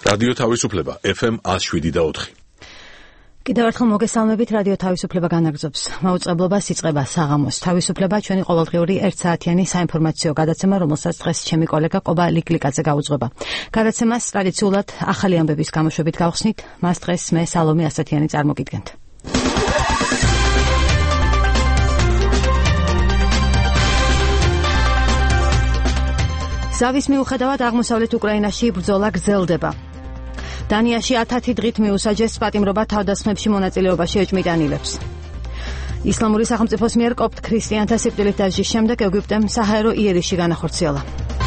რადიო თავისუფლება FM 107.4. კიდევ ერთხელ მოგესალმებით, რადიო თავისუფლება განაგრძობს მაუწყებლობას იწყება საღამოს თავისუფლება, ჩვენი ყოველდღიური 1 საათიანი საინფორმაციო გადაცემა, რომელსაც დღეს ჩემი კოლეგა ყობა ლიკლიკაძე გაუძღვება. გადაცემას ტრადიციულად ახალი ამბების გამოშვებით გავხსნით, მას დღეს მე სალომე ასათიანი წარმოგიდგენთ. ზავის მიუხედავად აღმოსავლეთ უკრაინაში ბრძოლა გრძელდება. დანიაში 10 დღით მიუსაჯეს პატიმრობა თავდასხმებში მონაწილეობაში ეჭვმიტანილებს. ისლამური სახელმწიფოს მიერ კოპტ ქრისტიანთა სიკვდილით დასჯის შემდეგ ეგვიპტემ საჰაერო იერიში განახორციელა.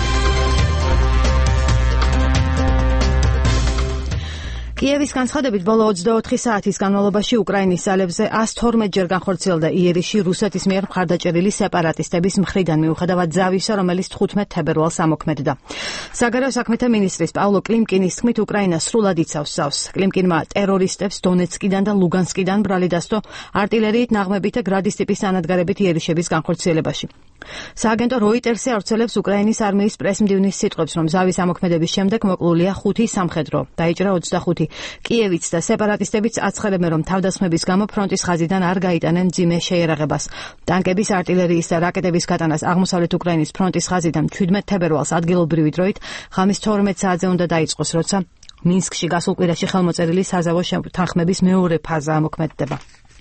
კიევის განცხადებით ბოლო 24 საათის განმავლობაში უკრაინის ძალებზე 112 ჯერ განხორციელდა იერიში რუსეთის მიერ მხარდაჭერილი სეპარატისტების მხრიდან, მიუხედავად ზავისა, რომელიც 15 თებერვალს ამოქმედდა. საგარეო საქმეთა მინისტრის პავლო კლიმკინის თქმით, უკრაინა სრულად იცავს ზავს. კლიმკინმა ტერორისტებს დონეცკიდან და ლუგანსკიდან ბრალი დასდო არტილერიით, ნაღმებით და გრადის ტიპის ანადგარებით იერიშების განხორციელებაში. სააგენტო როიტერსი ავრცელებს უკრაინის არმიის პრესმდივნის სიტყვებს, რომ ზავის ამოქმედების შემდეგ მოკლულია 5 სამხედრო, დაიჭრა 25. კიევიც და სეპარატისტებიც აცხადებენ, რომ თავდასხმების გამო ფრონტის ხაზიდან არ გაიტანენ მძიმე შეიარაღებას. ტანკების, არტილერიის და რაკეტების გატანას აღმოსავლეთ უკრაინის ფრონტის ხაზიდან 17 თებერვალს ადგილობრივი დროით ღამის 12 საათზე უნდა დაიწყოს, როცა მინსკში გასულ კვირაში ხელმოწერილი საზავო თანხმების მეორე ფაზა ამოქმედდება.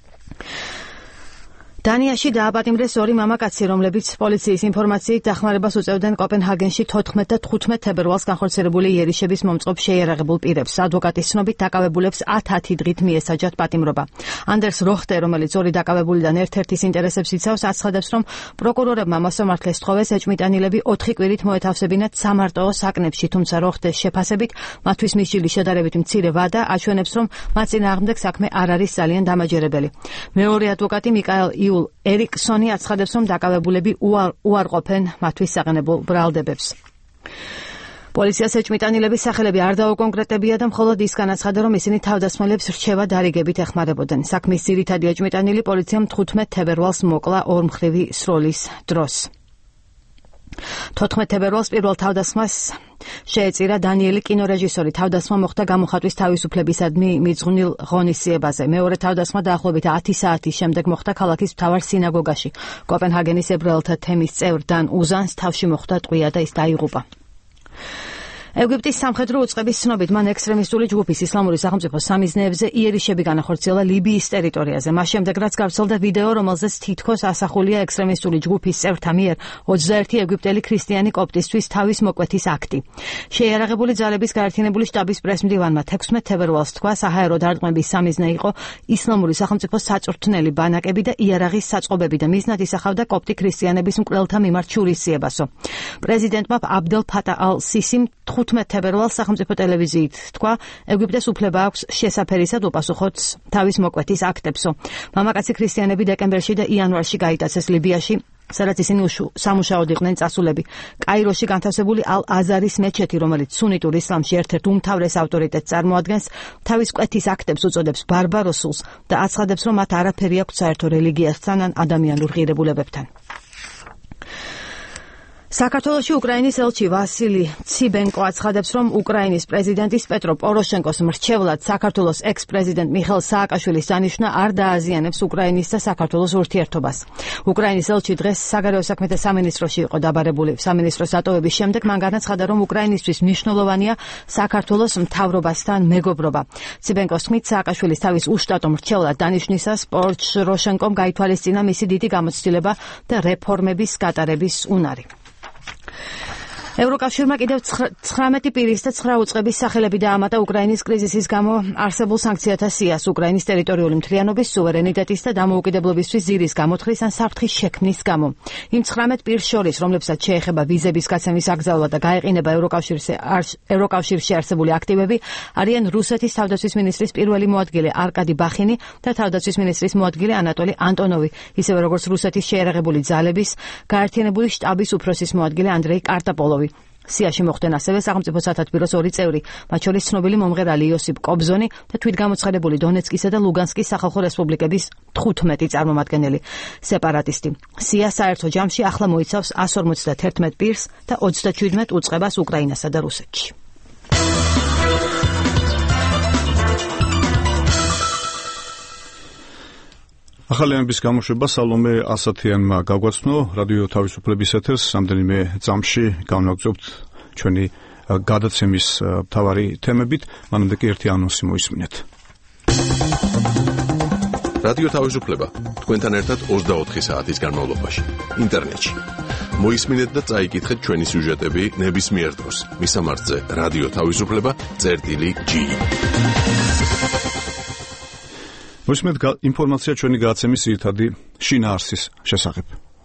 დანიაში დააპატიმრეს 2 მამაკაცი, რომლებიც პოლიციის ინფორმაციით დახმარებას უწევდნენ კოპენჰაგენში 14 და 15 თებერვალს განხორციელებული იერიშების მომწყობ შეიარაღებულ პირებს. ადვოკატის ცნობით დაკავებულებს 10 დღით მიესაჯათ პატიმრობა. ანდერს როხტე, რომელიც 2 დაკავებულიდან ერთ-ერთის ინტერესებს იცავს, აცხადებს, რომ პროკურორებმა მოსამართლეს თხოვეს ეჭვმიტანილები 4 კვირით მოეთავსებინათ სამარტოო საკნებში, თუმცა როხტეს შეფასებით მათთვის მისჯილი შედარებით მცირე ვადა, აჩვენებს, რომ მათ წინააღმდეგ საქმე არ არის ძალიან დამაჯერებელი. მეორე ადვოკატი მიკაელ ერიქსონი აცხადებს, რომ დაკავებულები უარყოფენ მათთვის საყენებელ ბრალდებებს. პოლიციას ეჭვმიტანილების სახელები არ დაუკონკრეტებია და მხოლოდ ის განაცხადა, რომ ისინი თავდასხმელებს რჩევა დარიგებით ეხმარებოდნენ. საქმის ძირითადი ეჭვმიტანილი პოლიციამ 15 თებერვალს მოკლა ორმხრივი სროლის დროს. 14 თებერვალს პირველ თავდასხმას შეეწირა დანიელი კინორეჟისორი. თავდასხმა მოხდა გამოხატვის თავისუფლებისადმი მიძღვნილ ღონისძიებაზე. მეორე თავდასხმა დაახლოებით 10 საათის შემდეგ მოხდა ქალაქის მთავარ სინაგოგაში. კოპენჰაგენის ებრაელთა თემის წევრ დან უზანს თავში მოხდა ტყვია და ის დაიღუპა. ეგვიპტის სამხედრო უწყების ცნობით მან ექსტრემისტული ჯგუფის ისლამური სახელმწიფოს სამიზნეებზე იერიშები განახორციელა ლიბიის ტერიტორიაზე. მას შემდეგ რაც გავრცელდა ვიდეო, რომელზეც თითქოს ასახულია ექსტრემისტული ჯგუფის წევრთა მიერ 21 ეგვიპტელი ქრისტიანი კოპტისთვის თავის მოკვეთის აქტი. შეიარაღებული ძალების გაერთიანებული შტაბის პრესმდივანმა 16 თებერვალს თქვა, საჰაერო დარტყმების სამიზნე იყო ისლამური სახელმწიფოს საწვრთნელი ბანაკები და იარაღის საწყობები და მიზნად ისახავდა კოპტი ქრისტიანების მკვლელთა მიმართ შურისძიებასო. პრეზიდენტმა აბდელ ფატა ალ-სისიმ 15 თებერვალს სახელმწიფო ტელევიზიით თქვა, ეგვიპტეს უფლება აქვს შესაფერისად უპასუხოს თავის მოკვეთის აქტებსო. მამაკაცი ქრისტიანები დეკემბერში და იანვარში გაიტაცეს ლიბიაში, სადაც ისინი სამუშაოდ იყვნენ წასულები. კაიროში განთავსებული ალ-აზარის მეჩეთი, რომელიც სუნიტურ ისლამში ერთ-ერთ უმთავრეს ავტორიტეტს წარმოადგენს, თავის კვეთის აქტებს უწოდებს ბარბაროსულს და აცხადებს, რომ მათ არაფერი აქვთ საერთო რელიგიასთან ან ადამიანურ ღირებულებებთან. საქართველოში უკრაინის ელჩი ვასილი ციბენკო აცხადებს, რომ უკრაინის პრეზიდენტის პეტრო პოროშენკოს მრჩევლად საქართველოს ექს-პრეზიდენტ მიხეილ სააკაშვილის დანიშვნა არ დააზიანებს უკრაინის და საქართველოს ურთიერთობას. უკრაინის ელჩი დღეს საგარეო საქმეთა სამინისტროში იყო დაბარებული. სამინისტროს დატოვების შემდეგ მან განაცხადა, რომ უკრაინისთვის მნიშვნელოვანია საქართველოს მთავრობასთან მეგობრობა. ციბენკოს თქმით, სააკაშვილის თავის უშტატო მრჩევლად დანიშვნისას პოროშენკომ გაითვალისწინა მისი დიდი გამოცდილება და რეფორმების გატარების უნარი. ევროკავშირმა კიდევ 19 პირის და 9 უწყების სახელები დაამატა უკრაინის კრიზისის გამო არსებულ სანქციათა სიას. უკრაინის ტერიტორიული მთლიანობის, სუვერენიტეტის და დამოუკიდებლობისთვის ზირის გამოთქმის ან საფრთხის შექმნის გამო. იმ 19 პირს შორის, რომლებსაც შეეხება ვიზების გაცემის აკრძალვა და გაეყინება ევროკავშირში არსებული აქტივები, არიან რუსეთის თავდაცვის მინისტრის პირველი მოადგილე არკადი ბახინი და თავდაცვის მინისტრის მოადგილე ანატოლი ანტონოვი, ისევე როგორც რუსეთის შეიარაღებული ძალების გაერთიანებული შტაბის უფროსის მოადგილე ანდრეი კარტაპოლოვი. სიაში მოხდნენ ასევე სახელმწიფო სათათბიროს 2 წევრი, მათ შორის ცნობილი მომღერალი იოსიპ კობზონი და თვითგამოცხადებული დონეცკისა და ლუგანსკის სახალხო რესპუბლიკების 15 წარმომადგენელი სეპარატისტი. სია საერთო ჯამში ახლა მოიცავს 151 პირს და 37 უწყებას უკრაინასა და რუსეთში. ახალიანების გამოშვება სალომე ასათიანმა გაგვაცნო რადიო თავისუფლების ეთერს რამდენიმე წამში განვაგრძობთ ჩვენი გადაცემის მთავარი თემებით, მანამდე კი ერთი ანონსი მოისმინეთ. რადიო თავისუფლება თქვენთან ერთად 24 საათის განმავლობაში ინტერნეტში. მოისმინეთ და წაიკითხეთ ჩვენი სიუჟეტები ნებისმიერ დროს. მისამართზე რადიო თავისუფლება.gi. მოისმინეთ ინფორმაცია ჩვენი გადაცემის ძირითადი შინაარსის შესახებ.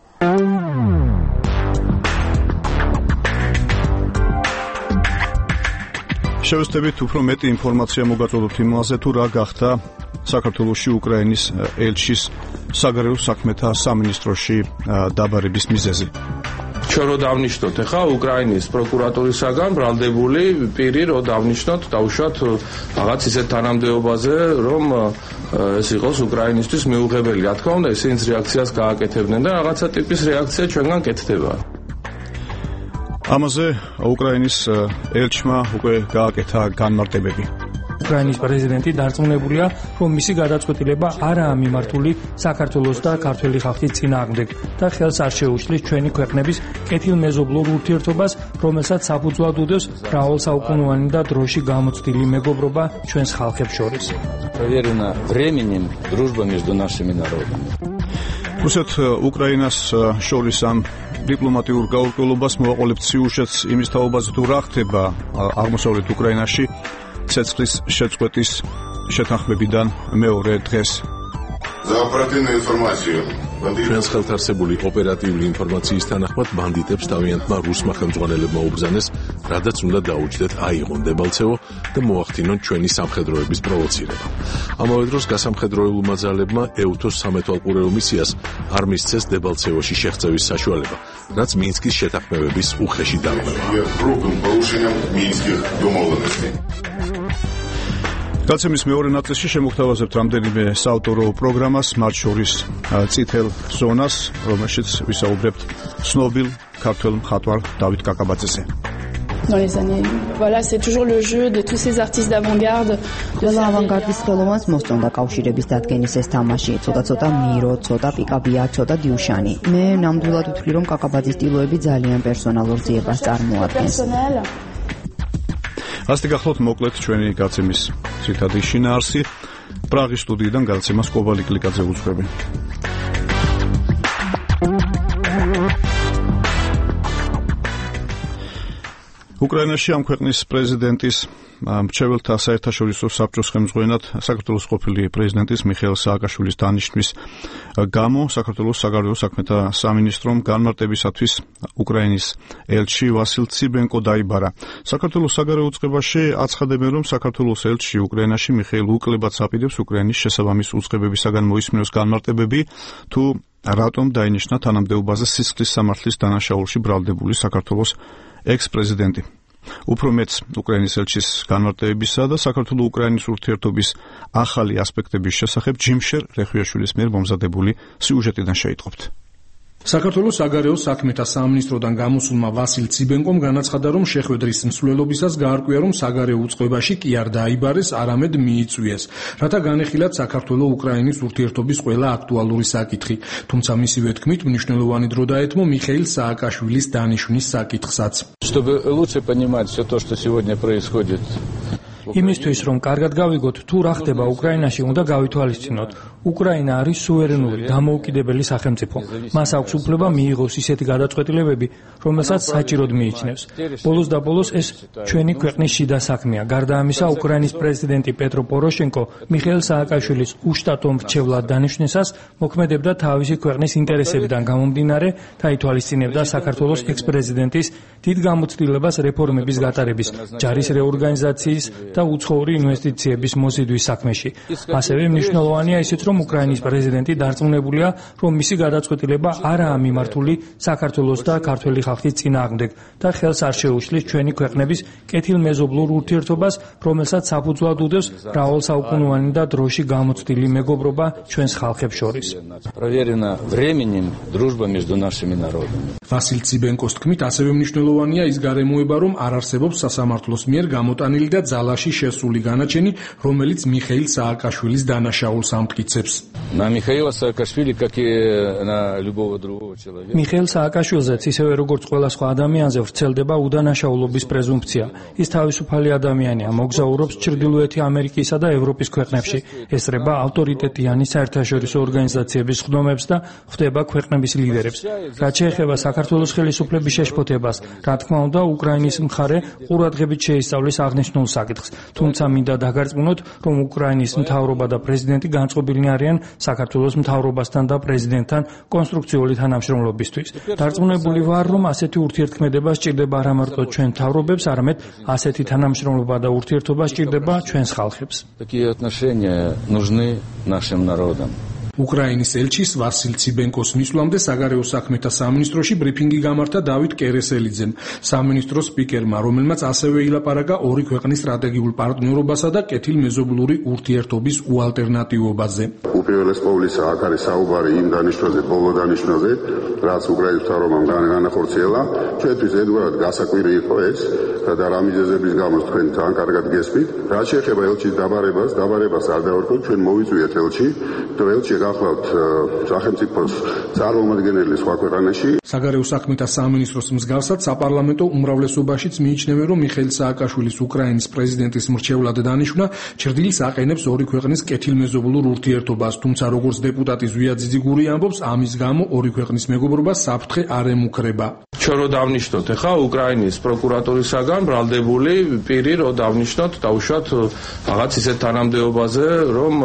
შევეცდებით უფრო მეტი ინფორმაცია მოგაწოდოთ იმაზე, თუ რა გახდა საქართველოში უკრაინის ელჩის საგარეო საქმეთა სამინისტროში დაბარების მიზეზი. ჩვენ რო დავნიშნოთ ახლა უკრაინის პროკურატურისაგან ბრალდებული პირი რო დავნიშნოთ, დავუშვათ რაღაც ისეთ თანამდებობაზე, რომ ეს იყოს უკრაინისთვის მიუღებელი. რა თქმა უნდა, ისინიც რეაქციას გააკეთებდნენ და რაღაცა ტიპის რეაქცია ჩვენგან კეთდება. ამაზე უკრაინის ელჩმა უკვე გააკეთა განმარტებები. უკრაინის პრეზიდენტი დარწმუნებულია, რომ მისი გადაწყვეტილება არაა მიმართული საქართველოს და ქართველი ხალხის წინააღმდეგ და ხელს არ შეუშლის ჩვენი ქვეყნების კეთილმეზობლურ ურთიერთობას, რომელსაც საფუძვლად უდევს მრავალსაუკუნოვანი და დროში გამოცდილი მეგობრობა ჩვენს ხალხებს შორის. Проверена временем дружба между нашими народами. რუსეთ უკრაინას შორის ამ დიპლომატიურ გაურკვევლობას მოვაყოლებთ სიუჟეტს იმის თაობაზე, თუ რა ხდება აღმოსავლეთ უკრაინაში ცეცხლის შეწყვეტის შეთანხმებიდან მეორე დღეს. За оперативную информацию. ჩვენს ხელთარსებული ოპერატიული ინფორმაციის თანახმად ბანდიტებს თავიანთმა რუსმა ხელმძღვანელებმა უბრძანეს, რადაც უნდა დაუჯდეთ აიღონ დებალცევო და მოახდინონ ჩვენი სამხედროების პროვოცირება. ამავე დროს გასამხედროებულმა ძალებმა ეუთოს სამეთვალყურეო მისიას არ მისცეს დებალცევოში შეღწევის საშუალება, რაც მინსკის შეთანხმებების უხეში დარღვევა. გადაცემის მეორე ნაწილში შემოგთავაზებთ რამდენიმე საავტორო პროგრამას, მათ შორის წითელ ზონას, რომელშიც ვისაუბრებთ ცნობილ ქართველ მხატვარ დავით კაკაბაძეზე. Dans les années, voilà, c'est toujours le jeu de tous ces artistes d'avant-garde. ყველა ავანგარდის ხელოვანს მოსწონდა კავშირების დადგენის ეს თამაში, ცოტა მირო, ცოტა პიკაბია, ცოტა დიუშანი. მე ნამდვილად ვთვლი, რომ კაკაბაძის სტილოები ძალიან პერსონალურ ძიებას წარმოადგენს. ასეთი გახლავთ მოკლედ ჩვენი გადაცემის ძირითადი შინაარსი. პრაღის სტუდიიდან გადაცემას კობალი კლიკაძე უძღვები. უკრაინაში ამ ქვეყნის პრეზიდენტის მრჩეველთა საერთაშორისო საბჭოს ხელმძღვანელად საქართველოს ყოფილი პრეზიდენტის მიხეილ სააკაშვილის დანიშვნის გამო საქართველოს საგარეო საქმეთა სამინისტრომ განმარტებისათვის უკრაინის ელჩი ვასილ ციბენკო დაიბარა. საქართველოს საგარეო უწყებაში აცხადებენ, რომ საქართველოს ელჩი უკრაინაში მიხეილ უკლებად საპირებს უკრაინის შესაბამის უწყებებისაგან მოისმინოს განმარტებები, თუ რატომ დაინიშნა თანამდებობაზე სისხლის სამართლის დანაშაულში ბრალდებული საქართველოს ექს-პრეზიდენტი. უფრო მეც უკრაინის ელჩის განმარტებებისა და საქართველო-უკრაინის ურთიერთობის ახალი ასპექტების შესახებ ჯიმშერ რეხვიაშვილის მიერ მომზადებული სიუჟეტიდან შეიტყობთ. საქართველოს საგარეო საქმეთა სამინისტროდან გამოსულმა ვასილ ციბენკომ განაცხადა, რომ შეხვედრის მსვლელობისას გაარკვია, რომ საგარეო უწყებაში კი არ დაიბარეს, არამედ მიიწვიეს, რათა განეხილათ საქართველო-უკრაინის ურთიერთობის ყველა აქტუალური საკითხი. თუმცა მისივე თქმით, მნიშვნელოვანი დრო დაეთმო მიხეილ სააკაშვილის დანიშვნის საკითხსაც. Чтобы лучше понимать все то, что сегодня происходит. იმისთვის, რომ კარგად გავიგოთ, თუ რა ხდება უკრაინაში, უნდა გავითვალისწინოთ. უკრაინა არის სუვერენული, დამოუკიდებელი სახელმწიფო. მას აქვს უფლება მიიღოს ისეთი გადაწყვეტილებები, რომელსაც საჭიროდ მიიჩნევს. ბოლოს და ბოლოს ეს ჩვენი ქვეყნის შიდა საქმეა. გარდა ამისა, უკრაინის პრეზიდენტი პეტრო პოროშენკო მიხეილ სააკაშვილის უშტატო მრჩევლად დანიშვნისას მოქმედებდა თავისი ქვეყნის ინტერესებიდან გამომდინარე და ითვალისწინებდა საქართველოს ექს-პრეზიდენტის დიდ გამოცდილებას რეფორმების გატარების, ჯარის რეორგანიზაციის და უცხოური ინვესტიციების მოზიდვის საქმეში. ასევე მნიშვნელოვანია ისიც, რომ უკრაინის პრეზიდენტი დარწმუნებულია, რომ მისი გადაწყვეტილება არაა მიმართული საქართველოს და ქართველი ხალხის წინააღმდეგ და ხელს არ შეუშლის ჩვენი ქვეყნების კეთილმეზობლურ ურთიერთობას, რომელსაც საფუძვლად უდევს მრავალსაუკუნოვანი და დროში გამოცდილი მეგობრობა ჩვენს ხალხებს შორის. Проверена временем дружба между нашими народами. ვასილ ციბენკოს თქმით, ასევე მნიშვნელოვანია ის გარემოება, რომ არ არსებობს სასამართლოს მიერ გამოტანილი და ძალაში ხალხში შესული განაჩენი, რომელიც მიხეილ სააკაშვილის დანაშაულს ამტკიცებს. На Михаила Саакашвили, как и на любого другого человека. მიხეილ სააკაშვილზეც ისევე როგორც ყველა სხვა ადამიანზე ვრცელდება უდანაშაულობის პრეზუმფცია. ის თავისუფალი ადამიანია, მოგზაურობს ჩრდილოეთი ამერიკისა და ევროპის ქვეყნებში, ესწრება ავტორიტეტიანი საერთაშორისო ორგანიზაციების ხდომებს და ხვდება ქვეყნების ლიდერებს. რაც შეეხება საქართველოს ხელისუფლების შეშფოთებას, რა თქმა უნდა, უკრაინის მხარე ყურადღებით შეისწავლის აღნიშნულ საკითხს. თუმცა მინდა დაგარწმუნოთ, რომ უკრაინის მთავრობა და პრეზიდენტი განწყობილნი არიან საქართველოს მთავრობასთან და პრეზიდენტთან კონსტრუქციული თანამშრომლობისთვის. დარწმუნებული ვარ, რომ ასეთი ურთიერთქმედება სჭირდება არა მარტო ჩვენ მთავრობებს, არამედ ასეთი თანამშრომლობა და ურთიერთობა სჭირდება ჩვენს ხალხებს. Такие отношения нужны нашим народам. უკრაინის ელჩის ვასილ ციბენკოს მისვლამდე საგარეო საქმეთა სამინისტროში ბრიფინგი გამართა დავით კერესელიძემ, სამინისტროს სპიკერმა, რომელმაც ასევე ilaparaga ორი ქვეყნის სტრატეგიულ პარტნიორობასა და კეთილმეზობლური ურთიერთობის უალტერნატივობაზე. უპირველეს ყოვლისა აქ არის საუბარი იმ დანიშნვაზე, ბოლო დანიშნვაზე, რაც უკრაინის მთავრობამ განახორციელა. ჩვენთვის ერთგვარად გასაკვირი იყო ეს და რა მიზეზების გამო თქვენ ძალიან კარგად გესმით. რაც შეეხება ელჩის დაბარებას არ დავარქვა, ჩვენ მოვიწვიეთ ელჩი, თუ ელჩი გახლავთ სახელმწიფოს წარმომადგენელი სხვა ქვეყანაში. საგარეო საქმეთა სამინისტროს მსგავსად საპარლამენტო უმრავლესობაშიც მიიჩნევენ, რომ მიხეილ სააკაშვილის უკრაინის პრეზიდენტის მრჩევლად დანიშვნა ჩრდილს აყენებს ორი ქვეყნის კეთილმეზობლურ ურთიერთობას, თუმცა როგორც დეპუტატი ზვია ძიძიგური ამბობს, ამის გამო ორი ქვეყნის მეგობრობა საფრთხე არ ემუქრება. ჩვენ რო დავნიშნოთ ახლა უკრაინის პროკურატურისაგან ბრალდებული პირი რო დავნიშნოთ, დავუშვათ რაღაც ისეთ თანამდებობაზე, რომ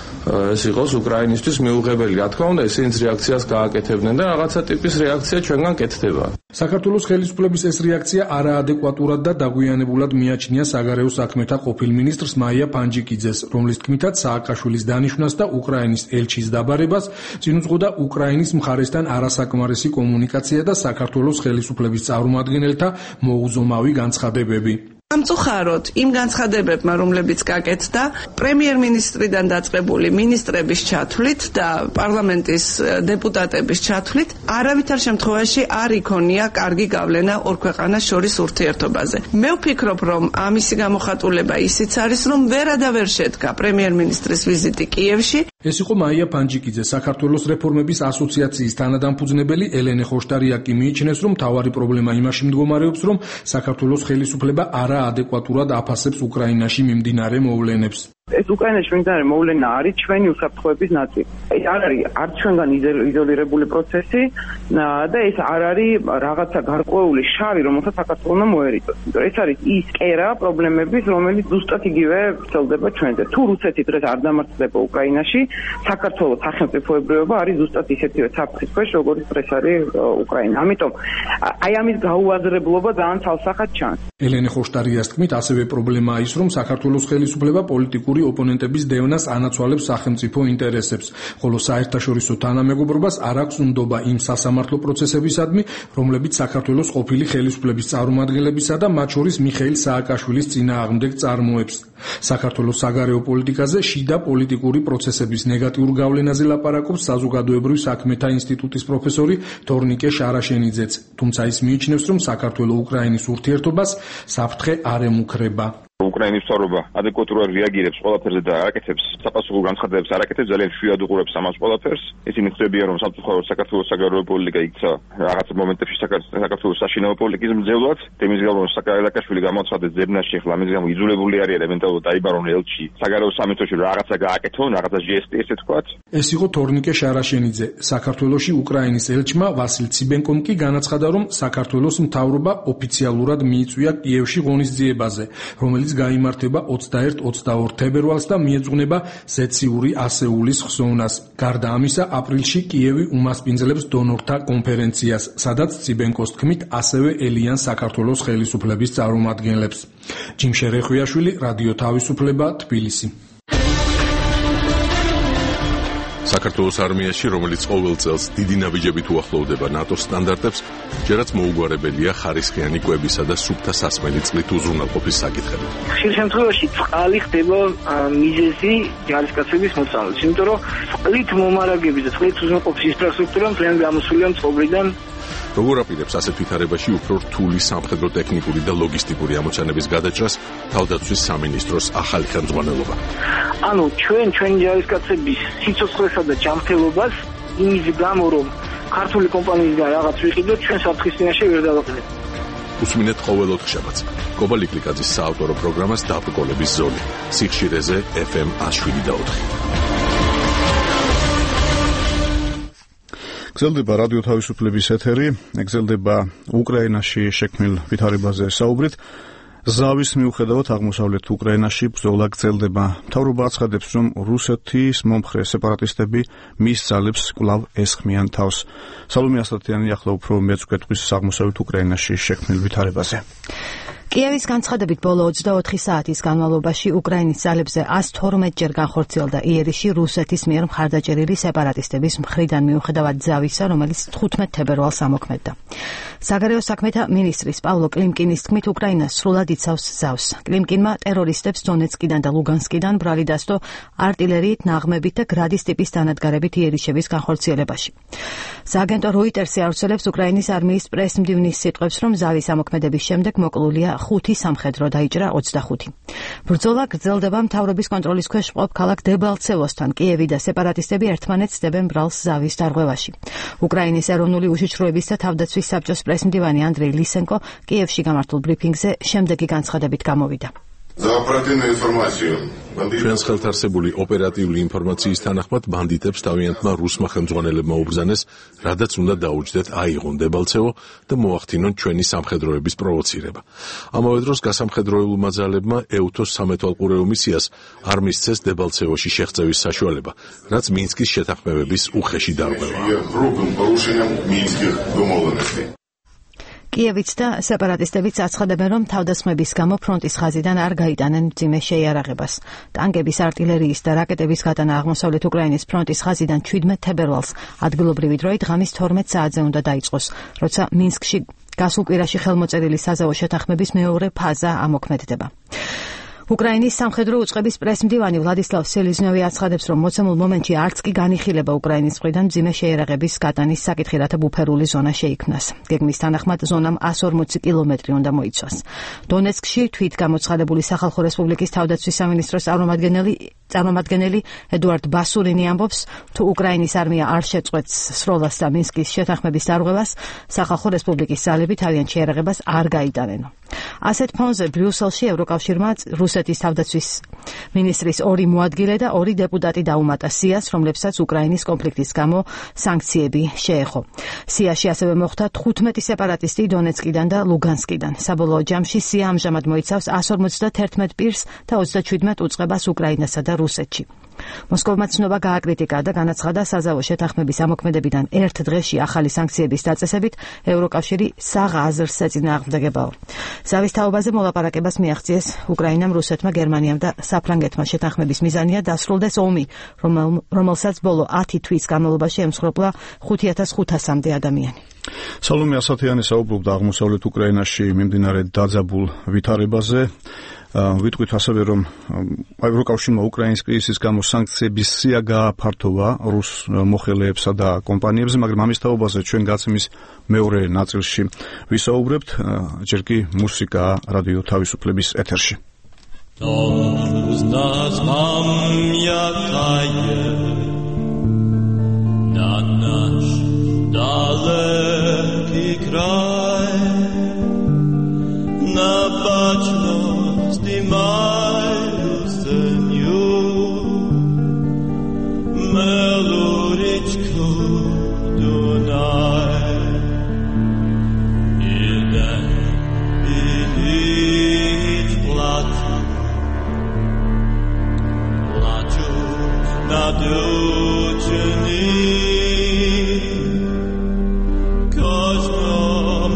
ეს იყოს უკრაინისთვის მიუღებელი. რა თქმა უნდა, ისინიც რეაქციას გააკეთებდნენ და რაღაცა ტიპის რეაქცია ჩვენგან კეთდება. საქართველოს ხელისუფლების ეს რეაქცია არაადეკვატურად და დაგვიანებულად მიაჩნია საგარეო საქმეთა ყოფილ მინისტრს მაია ფანჯიკიძეს, რომლის თქმითაც სააკაშვილის დანიშვნას და უკრაინის ელჩის დაბარებას წინ უძღოდა უკრაინის მხარესთან არასაკმარისი კომუნიკაცია და საქართველოს ხელისუფლების წარმომადგენელთა მოუზომავი განცხადებები. ამწუხაროდ იმ განცხადებებმა, რომლებიც გაკეთდა პრემიერ-მინისტრიდან დაწყებული მინისტრების ჩათვლით და პარლამენტის დეპუტატების ჩათვლით, არავითარ შემთხვევაში არ იქონია კარგი გავლენა ორ ქვეყანას შორის ურთიერთობაზე. მე ვფიქრობ, რომ ამისი გამოხატულება ისიც არის, რომ ვერადავერ შედგა პრემიერ-მინისტრის ვიზიტი კიევში. ეს იყო მაია ფანჯიკიძე, საქართველოს რეფორმების ასოციაციის თანადამფუძნებელი. ელენე ხოშტარიაკი მიიჩნევს, რომ მთავარი პრობლემა იმაში მდგომარეობს, რომ საქართველოს ხელისუფლება არაადეკვატურად აფასებს უკრაინაში მიმდინარე მოვლენებს. ეს უკრაინაში მიმდინარე მოვლენა არის ჩვენი უსაფრთხოების ნაწილი. არ არის არც ჩვენგან იზოლირებული პროცესი და ეს არ არის რაღაცა გარკვეული შავი, რომელსაც საქართველოს მოერიდოს. ეს არის ის კერა პრობლემების, რომელიც ზუსტად იგივე ვრცელდება ჩვენზე. თუ რუსეთი დღეს არ დამარცხდება უკრაინაში, საქართველოს სახელმწიფოებრიობა არის ზუსტად ისეთივე საფრთხის ქვეშ, როგორც დღეს არის უკრაინა. ამიტომ აი ამის გაუაზრებლობა ძალიან ცალსახად ჩანს. ელენე ხოშტარიას თქმით, ასევე პრობლემაა ის, რომ საქართველოს ხელისუფლება პოლიტიკური ოპონენტების დევნას ანაცვალებს სახელმწიფო ინტერესებს, ხოლო საერთაშორისო თანამეგობრობას არ აქვს უნდობა იმ სასამართლო პროცესებისადმი, რომლებიც საქართველოს ყოფილი ხელისუფლების წარმომადგენლებისა და მათ შორის მიხეილ სააკაშვილის წინააღმდეგ წარმოებს. საქართველოს საგარეო პოლიტიკაზე შიდა პოლიტიკური პროცესების ნეგატიურ გავლენაზე ლაპარაკობს საზოგადოებრივ საქმეთა ინსტიტუტის პროფესორი თორნიკე შარაშენიძეც, თუმცა ის მიიჩნევს, რომ საქართველოს-უკრაინის ურთიერთობას საფრთხე არ ემუქრება. უკრაინის მთავრობა ადეკვატურად რეაგირებს ყველაფერზე და არაკეთებს საპასუხო განცხადებებს, არაკეთებს, ძალიან შვიად უყურებს ამას ყველაფერს. ისინი ხვდებიან, რომ სამწუხაროდ საქართველოს საგარეო პოლიტიკა იქცა რაღაც მომენტებში საქართველოს საშინაო პოლიტიკის მძევლად. თემის გამო სააკაშვილი გამოცხადեց ზებნაში, ახლა ამის გამო იძულებული არის ელემენტარულად დაიბარონ ელჩი საგარეო სამინისტროში რაღაცა გააკეთონ, რაღაცა ჟესტი ესე თქვათ. ეს იყო თორნიკე შარაშენიძე. საქართველოში უკრაინის ელჩმა ვასილ ციბენკომ კი განაცხადა, რომ საქართველოს მთავრობა ოფიციალურად მიიწვია კიევში ღონისძიებაზე, რომელიც გაიმართება 21-22 თებერვალს და მიეძღვნება ზეციური ასეულის ხსოვნას. გარდა ამისა, აპრილში კიევი უმასპინძლებს დონორთა კონფერენციას, სადაც ციბენკოს თქმით ასევე ელიან საქართველოს ხელისუფლების წარმომადგენლებს. ჯიმშე რეხვიაშვილი, რადიო თავისუფლება, თბილისი. საქართველოს არმიაში, რომელიც ყოველ წელს დიდი ნაბიჯებით უახლოვდება ნატოს სტანდარტებს, ჯერაც მოუგვარებელია ხარისხიანი კვებისა და სუფთა სასმელი წყლით უზრუნველყოფის საკითხები. ხშირ შემთხვევაში წყალი ხდება მიზეზი ჯარისკაცების მოწამვლის, იმიტომ რომ წყლით მომარაგების და წყლით უზრუნველყოფის ინფრასტრუქტურა მთლიანად გამოსულია მწყობრიდან როგორ აპირებს ასეთ ვითარებაში უფრო რთული სამხედრო ტექნიკური და ლოგისტიკური ამოცანების გადაჭრას თავდაცვის სამინისტროს ახალი ხელმძღვანელობა? ანუ ჩვენი ჯარისკაცების სიცოცხლესა და ჯანმრთელობას იმის გამო რომ ქართული კომპანიისგან რაღაც ვიყიდოთ ჩვენ საფრთხის წინაშე ვერ დავაყენებთ. უსმინეთ ყოველ ოთხშაბათს კობა ლიკლიკაძის საავტორო პროგრამას დაბრკოლების ზოლი სიხშირეზე FM 107.4. გრძელდება რადიო თავისუფლების ეთერი, გრძელდება უკრაინაში შექმნილ ვითარებაზე საუბრით. ზავის მიუხედავად აღმოსავლეთ უკრაინაში ბრძოლა გრძელდება. მთავრობა აცხადებს, რომ რუსეთის მომხრე სეპარატისტები მის ძალებს კვლავ ესხმიან თავს. სალომე ასათიანი ახლა უფრო მეც გვეტყვის აღმოსავლეთ უკრაინაში შექმნილ ვითარებაზე. კიევის განცხადებით ბოლო 24 საათის განმავლობაში უკრაინის ძალებზე 112 ჯერ განხორციელდა იერიში რუსეთის მიერ მხარდაჭერილი სეპარატისტების მხრიდან მიუხედავად ზავისა, რომელიც 15 თებერვალს ამოქმედდა. საგარეო საქმეთა მინისტრის პავლო კლიმკინის თქმით, უკრაინა სრულად იცავს ზავს. კლიმკინმა ტერორისტებს დონეცკიდან და ლუგანსკიდან ბრალი დასდო არტილერიით, ნაღმებით და გრადის ტიპის დანადგარებით იერიშების განხორციელებაში. სააგენტო როიტერსი ავრცელებს უკრაინის არმიის პრესმდივნის სიტყვებს, რომ ზავის ამოქმედების შემდეგ მოკლულია 5 სამხედრო დაიჭრა 25. ბრძოლა გრძელდება მთავრობის კონტროლის ქვეშ მყოფ ქალაქ დებალცევოსთან. კიევი და სეპარატისტები ერთმანეთს დებენ ბრალს ზავის დარღვევაში. უკრაინის ეროვნული უშიშროების და თავდაცვის საბჭოს პრესმდივანი ანდრეი ლისენკო კიევში გამართულ ბრიფინგზე შემდეგი განცხადებით გამოვიდა. ჩვენს ხელთარსებული ოპერატიული ინფორმაციის თანახმად ბანდიტებს თავიანთმა რუსმა ხელმძღვანელებმა უბრძანეს, რადაც უნდა დაუჯდეთ აიღონ დებალცევო და მოახდინონ ჩვენი სამხედროების პროვოცირება. ამავე დროს გასამხედროებულმა ძალებმა ეუთოს სამეთვალყურეო მისიას არ მისცეს დებალცევოში შეღწევის საშუალება, რაც მინსკის შეთანხმებების უხეში დარღვევაა. კიევიც და სეპარატისტებიც აცხადებენ, რომ თავდასხმების გამო ფრონტის ხაზიდან არ გაიტანენ მძიმე შეიარაღებას. ტანკების, არტილერიის და რაკეტების გატანა აღმოსავლეთ უკრაინის ფრონტის ხაზიდან 17 თებერვალს ადგილობრივი დროით ღამის 12 საათზე უნდა დაიწყოს, როცა მინსკში გასულ კვირაში ხელმოწერილი საზავო შეთანხმების მეორე ფაზა ამოქმედდება. უკრაინის სამხედრო უწყების პრესმდივანი ვლადისლავ სელიზნოვი აცხადებს, რომ მოცემულ მომენტში არც კი განიხილება უკრაინის მხრიდან მძიმე შეიარაღების გატანის საკითხი, რათა ბუფერული ზონა შეიქმნას. გეგმის თანახმად ზონამ 140 კილომეტრი უნდა მოიცვას. დონეცკში თვით გამოცხადებული სახალხო რესპუბლიკის თავდაცვის სამინისტროს წარმომადგენელი ედუარდ ბასურინი ამბობს, თუ უკრაინის არმია არ შეწყვეტს სროლას და მინსკის შეთანხმების დარღვევას, სახალხო რესპუბლიკის ძალები თავიანთ შეიარაღებას არ გაიტანენო. ასეთ ფონზე ბრიუსელში ევროკავშირმა რუსეთის თავდაცვის მინისტრის 2 მოადგილე და 2 დეპუტატი დაუმატა სიას, რომლებსაც უკრაინის კონფლიქტის გამო სანქციები შეეხო. სიაში ასევე მოხვდა 15 სეპარატისტი დონეცკიდან და ლუგანსკიდან. საბოლოო ჯამში სია ამჟამად მოიცავს 151 პირს და 37 უწყებას უკრაინასა და რუსეთში. მოსკოვმა ცნობა გააკრიტიკა და განაცხადა საზავო შეთანხმების ამოქმედებიდან ერთ დღეში ახალი სანქციების დაწესებით ევროკავშირი საღ აზრს ეწინააღმდეგებაო. ზავის თაობაზე მოლაპარაკებას მიაღწიეს უკრაინამ, რუსეთმა, გერმანიამ და საფრანგეთმა. შეთანხმების მიზანია დასრულდეს ომი, რომელსაც ბოლო 10 თვის განმავლობაში ემსხვერპლა 5500-მდე ადამიანი. სალომე ასათიანი საუბრობდა აღმოსავლეთ უკრაინაში მიმდინარე დაძაბულ ვითარებაზე. ვიტყვით ასევე, რომ ევროკავშირმა უკრაინის კრიზისის გამო სანქციების სია გააფართოვა რუს მოხელეებსა და კომპანიებზე, მაგრამ ამის თაობაზე ჩვენ გაცემის მეორე ნაწილში ვისაუბრებთ. ჯერ კი მუსიკა რადიო თავისუფლების ეთერში. Знімаю синю мелурічку Дунай. Іде і ніч плачу над учені. Кожному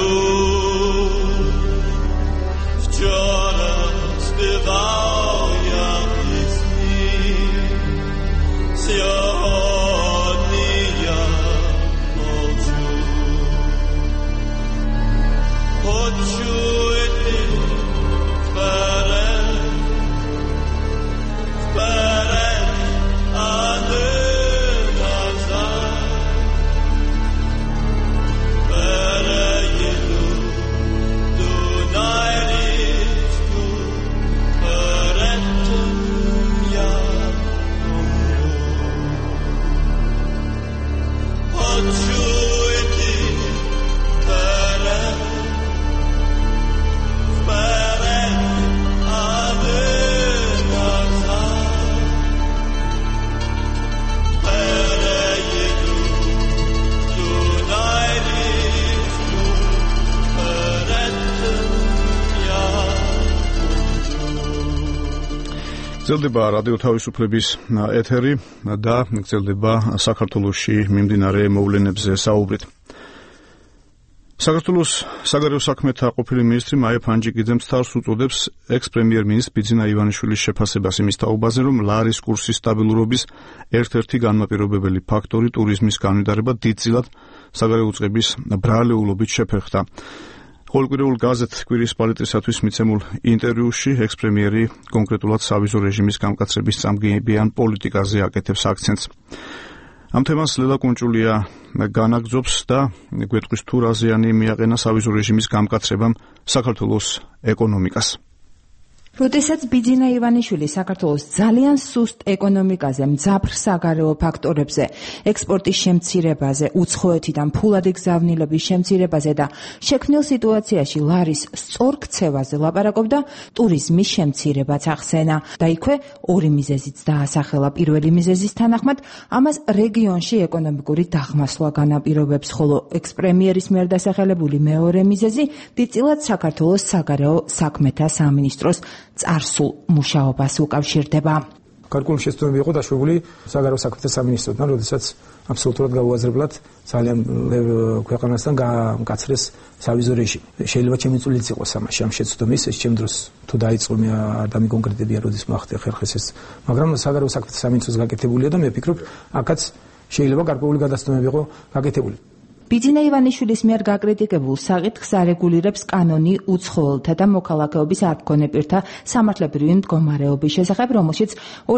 გრძელდება რადიო თავისუფლების ეთერი და გრძელდება საქართველოში მიმდინარე მოვლენებზე საუბრით. საქართველოს საგარეო საქმეთა ყოფილი მინისტრი მაია ფანჯიკიძემ თავს უწოდებს ექს-პრემიერ-მინისტრ ბიძინა ივანიშვილის შეფასებას იმის თაობაზე, რომ ლარის კურსის სტაბილურობის ერთ-ერთი განმაპირობებელი ფაქტორი ტურიზმის განვითარება დიდწილად საგარეო უწყების ბრალეულობით შეფერხდა. ყოველკვირეულ გაზეთ კვირის პალეტრისათვის მიცემულ ინტერვიუში ექს-პრემიერი კონკრეტულად სავიზო რეჟიმის გამკაცრების წამგებიან პოლიტიკაზე აკეთებს აქცენტს. ამ თემას ლელა კუნჭულია განაგრძობს და გვეტყვის თუ რა ზიანი მიაყენა სავიზო რეჟიმის გამკაცრებამ საქართველოს ეკონომიკას. როდესაც ბიძინა ივანიშვილი საქართველოს ძალიან სუსტ ეკონომიკაზე, მძაფრ საგარეო ფაქტორებზე, ექსპორტის შემცირებაზე, უცხოეთიდან ფულადი გზავნილების შემცირებაზე და შექმნილ სიტუაციაში ლარის სწორ ქცევაზე ლაპარაკობდა, ტურიზმის შემცირებაც ახსენა და იქვე ორი მიზეზიც დაასახელა. პირველი მიზეზის თანახმად ამას რეგიონში ეკონომიკური დაღმასვლა განაპირობებს, ხოლო ექს-პრემიერის მიერ დასახელებული მეორე მიზეზი დიდწილად საქართველოს საგარეო საქმეთა სამინისტროს წარსულ მუშაობას უკავშირდება. გარკვეული შეცდომები იყო დაშვებული საგარეო საქმეთა სამინისტროდან, როდესაც აბსოლუტურად გაუაზრებლად ძალიან ქვეყანასთან გამკაცრეს სავიზო რეჟიმი. შეიძლება ჩემი წვლილიც იყოს ამაში, ამ შეცდომის, ეს ჩემ დროს თუ დაიწყო მე არ დამიკონკრეტებია, როდის მოახდინე ხერხეს ეს, მაგრამ საგარეო საქმეთა სამინისტროს გაკეთებულია და მე ვფიქრობ, აქაც შეიძლება გარკვეული გადაცემები იყო გაკეთებული. ბიძინა ივანიშვილის მიერ გაკრიტიკებულ საკითხს არეგულირებს კანონი უცხოელთა და მოქალაქეობის არქონე პირთა სამართლებრივი მდგომარეობის შესახებ, რომელშიც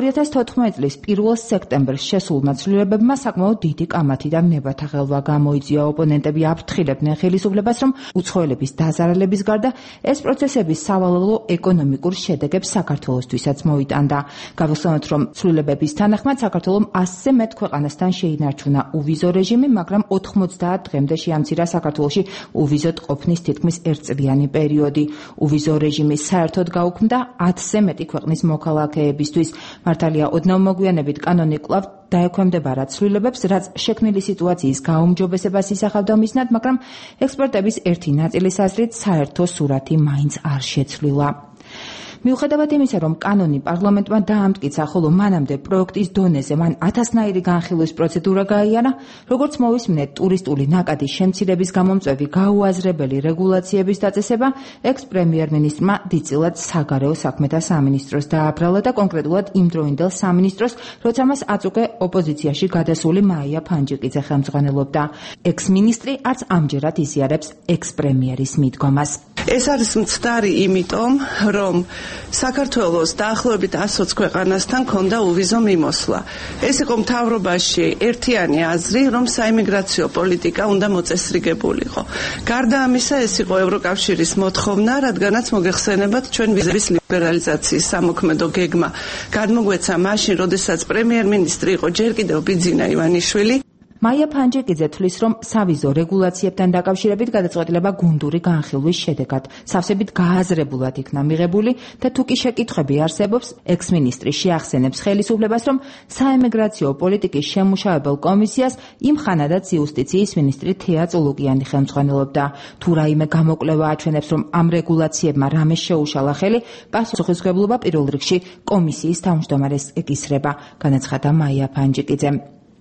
2014 წლის 1 სექტემბერს შესულმა ცვლილებებმა საკმაოდ დიდი კამათი და ნებათაღელვა გამოიწვია. ოპონენტები აფრთხილებდნენ ხელისუფლებას, რომ უცხოელების დაზარალების გარდა ეს პროცესები სავალალო ეკონომიკურ შედეგებს საქართველოსთვისაც მოიტანდა. გავიხსენოთ, რომ ცვლილებების თანახმად საქართველომ 100-ზე მეტ ქვეყანასთან შეინარჩუნა უვიზო რეჟიმი, მაგრამ 90 დღემდე შეამცირა საქართველოში უვიზოდ ყოფნის თითქმის ერთწლიანი პერიოდი. უვიზო რეჟიმი საერთოდ გაუქმდა 10-ზე მეტი ქვეყნის მოქალაქეებისთვის. მართალია, ოდნავ მოგვიანებით კანონი კვლავ დაექვემდებარა ცვლილებებს, რაც შექმნილი სიტუაციის გაუმჯობესებას ისახავდა მიზნად, მაგრამ ექსპერტების ერთი ნაწილის აზრით საერთო სურათი მაინც არ შეცვლილა. მიუხედავად იმისა, რომ კანონი პარლამენტმა დაამტკიცა, ხოლო მანამდე პროექტის დონეზე მან 1000-ნაირი განხილვის პროცედურა გაიარა, როგორც მოვისმინეთ, ტურისტული ნაკადის შემცირების გამომწვევი გაუაზრებელი რეგულაციების დაწესება ექს-პრემიერ-მინისტრმა დიდწილად საგარეო საქმეთა სამინისტროს დააბრალა და კონკრეტულად იმდროინდელ სამინისტროს, როცა მას აწუხე ოპოზიციაში გადასული მაია ფანჯიკიძე ხელმძღვანელობდა. ექს-მინისტრი არც ამჯერად იზიარებს ექს-პრემიერის მიდგომას. ეს არის მცდარი იმიტომ, რომ საქართველოს დაახლოებით 120 ქვეყანასთან ქონდა უვიზო მიმოსვლა. ეს იყო მთავრობაში ერთიანი აზრი, რომ საიმიგრაციო პოლიტიკა უნდა მოწესრიგებულიყო. გარდა ამისა, ეს იყო ევროკავშირის მოთხოვნა, რადგანაც მოგეხსენებათ, ჩვენ ვიზების ლიბერალიზაციის სამოქმედო გეგმა გადმოგვეცა მაშინ, როდესაც პრემიერ-მინისტრი იყო ჯერ კიდევ ბიძინა ივანიშვილი. მაია ფანჯიკიძე თვლის, რომ სავიზო რეგულაციებთან დაკავშირებით გადაწყვეტილება გუნდური განხილვის შედეგად სავსებით გააზრებულად იქნა მიღებული და თუ კი შეკითხვები არსებობს, ექს-მინისტრი შეახსენებს ხელისუფლებას, რომ საემიგრაციო პოლიტიკის შემმუშავებელ კომისიას იმ ხანადაც იუსტიციის მინისტრი თეა წულუკიანი ხელმძღვანელობდა. თუ რაიმე გამოკვლევა აჩვენებს, რომ ამ რეგულაციებმა რამე შეუშალა ხელი, პასუხისმგებლობა პირველ რიგში კომისიის თავმჯდომარეს ეკისრება, განაცხადა მაია ფანჯიკიძემ.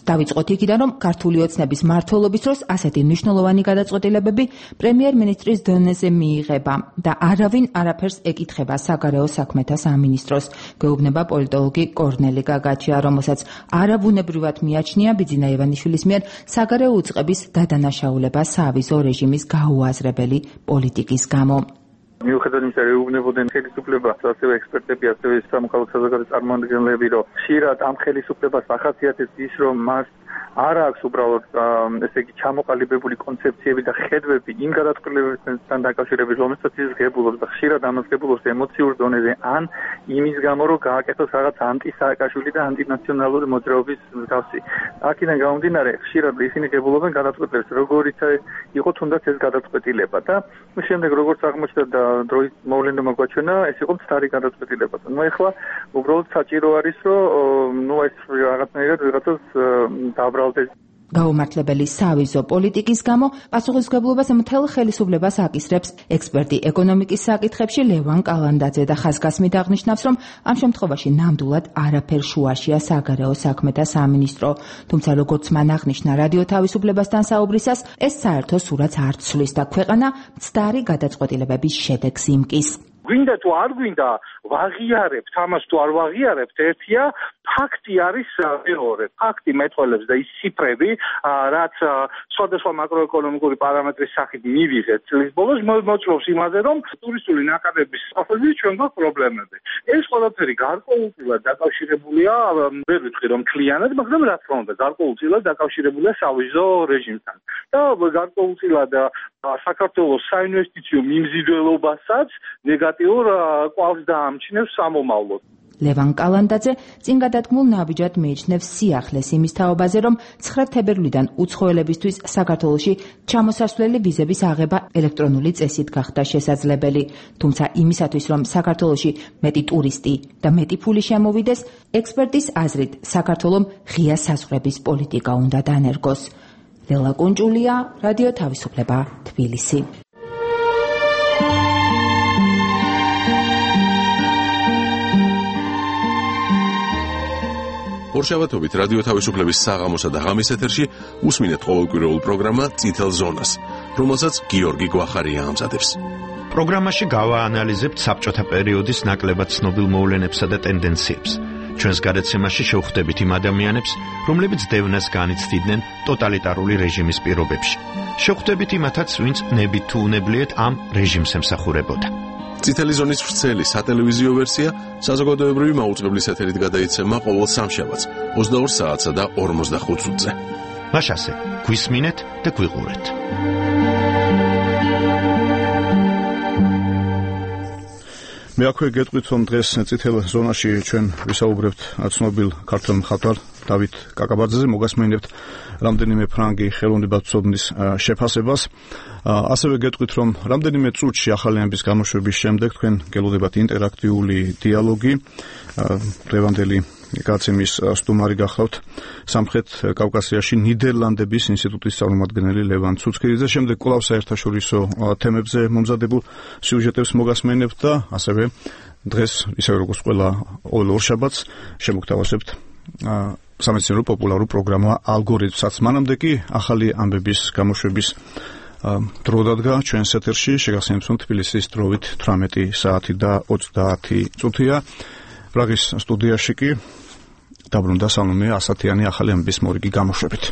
დავიწყოთ იქიდან, რომ ქართული ოცნების მმართველობის დროს ასეთი მნიშვნელოვანი გადაწყვეტილებები პრემიერ-მინისტრის დონეზე მიიღება და არავინ არაფერს ეკითხება საგარეო საქმეთა სამინისტროს, გვეუბნება პოლიტოლოგი კორნელი გაგაჩია, რომელსაც არაბუნებრივად მიაჩნია ბიძინა ივანიშვილის მიერ საგარეო უწყების დადანაშაულება სავიზო რეჟიმის გაუაზრებელი პოლიტიკის გამო. მიუხედავად იმისა, რომ ეუბნებოდნენ ხელისუფლებას, ასევე ექსპერტები, ასევე სამოქალაქო საზოგადოების წარმომადგენლები, რომ ხშირად ამ ხელისუფლებას ახასიათებს ის, რომ მას არ აქვს უბრალოდ ესე იგი ჩამოყალიბებული კონცეფციები და ხედვები იმ გადაწყვეტილებებთან დაკავშირებით, რომელსაც ის ღებულობს და ხშირად ამას ღებულობს ემოციურ დონეზე, ან იმის გამო, რომ გააკეთოს რაღაც ანტი-სააკაშვილი და ანტინაციონალური მოძრაობის მსგავსი. აქედან გამომდინარე, ხშირად ისინი ღებულობენ გადაწყვეტილებებს, როგორიც იყო თუნდაც ეს გადაწყვეტილება და შემდეგ როგორც აღმოჩნდა და დროის მოვლენებმა გვაჩვენა, ეს იყო მცდარი გადაწყვეტილება. ნუ ეხლა უბრალოდ საჭირო არის, რომ ეს რაღაცნაირად ვიღაცას დაბრალდეს. გაუმართლებელი სავიზო პოლიტიკის გამო პასუხისმგებლობას მთელ ხელისუფლებას აკისრებს ექსპერტი ეკონომიკის საკითხებში ლევან კალანდაძე და ხაზგასმით აღნიშნავს, რომ ამ შემთხვევაში ნამდვილად არაფერ შუაშია საგარეო საქმეთა სამინისტრო. თუმცა როგორც მან აღნიშნა რადიო თავისუფლებასთან საუბრისას, ეს საერთო სურათს არ ცვლის და ქვეყანა მცდარი გადაწყვეტილებების შედეგს იმკის. გვინდა თუ არ გვინდა ვაღიარებთ ამას თუ არ ვაღიარებთ ერთია ფაქტი არის მეორე ფაქტი მეტყველებს და ის ციფრები რაც სხვადასხვა მაკროეკონომიკური პარამეტრის სახით მივიღეთ წლის ბოლოს მოწმობს იმაზე რომ ტურისტული ნაკადების საფუძვლით ჩვენ გვაქვს პრობლემები ეს ყველაფერი გარკვეულწილად დაკავშირებულია ვერ ვიტყვი რომ მთლიანად მაგრამ რა თქმა უნდა გარკვეულწილად დაკავშირებულია სავიზო რეჟიმთან და გარკვეულწილად საქართველოს საინვესტიციო მიმზიდველობასაც ნეგატიურ კვალს დაამჩნევს სამომავლოდ. ლევან კალანდაძე წინ გადადგმულ ნაბიჯად მიიჩნევს სიახლეს იმის თაობაზე, რომ 9 თებერვლიდან უცხოელებისთვის საქართველოში ჩამოსასვლელი ვიზების აღება ელექტრონული წესით გახდა შესაძლებელი. თუმცა იმისათვის, რომ საქართველოში მეტი ტურისტი და მეტი ფული შემოვიდეს, ექსპერტის აზრით, საქართველომ ღია საზღვრების პოლიტიკა უნდა დანერგოს. ლელა კუნჭულია, რადიო თავისუფლება, თბილისი. ორშაბათობით რადიო თავისუფლების საღამოსა და ღამის ეთერში უსმინეთ ყოველკვირეულ პროგრამა წითელ ზონას, რომელსაც გიორგი გვახარია ამზადებს. პროგრამაში გავაანალიზებთ საბჭოთა პერიოდის ნაკლებად ცნობილ მოვლენებსა და ტენდენციებს. ჩვენს გადაცემაში შევხვდებით იმ ადამიანებს, რომლებიც დევნას განიცდიდნენ ტოტალიტარული რეჟიმის პირობებში. შევხვდებით იმათაც, ვინც ნებით თუ უნებლიეთ ამ რეჟიმს ემსახურებოდა. წითელი ზონის ვრცელი სატელევიზიო ვერსია საზოგადოებრივი მაუწყებლის ეთერით გადაიცემა ყოველ სამშაბათს 22 საათსა და 45 წუთზე. მაშასე, გვისმინეთ და გვიყურეთ. მე აქვე გეტყვით, რომ დღეს წითელ ზონაში ჩვენ ვისაუბრებთ ცნობილ ქართველ მხატვარ დავით კაკაბაძეზე, მოგასმენებთ რამდენიმე ფრანგი ხელოვნებაცოდნის შეფასებას. ასევე გეტყვით, რომ რამდენიმე წუთში ახალი ამბის გამოშვების შემდეგ თქვენ გელოდებათ ინტერაქტიული დიალოგი. დღევანდელი გადაცემის სტუმარი გახლავთ სამხრეთ კავკასიაში ნიდერლანდების ინსტიტუტის წარმომადგენელი ლევან ცუცქირიძე. შემდეგ კვლავ საერთაშორისო თემებზე მომზადებულ სიუჟეტებს მოგასმენებთ და ასევე დღეს ისევე როგორც ყველა ორშაბათს შემოგთავაზებთ სამეცნიერო პოპულარულ პროგრამა ალგორითმსაც. მანამდე კი ახალი ამბების გამოშვების დრო დადგა ჩვენს ეთერში, შეგახსენებთ, რომ თბილისის დროით 18 საათი და 30 წუთია. პრაღის სტუდიაში კი დაბრუნდა სალომე ასათიანი ახალი ამბების მორიგი გამოშვებით.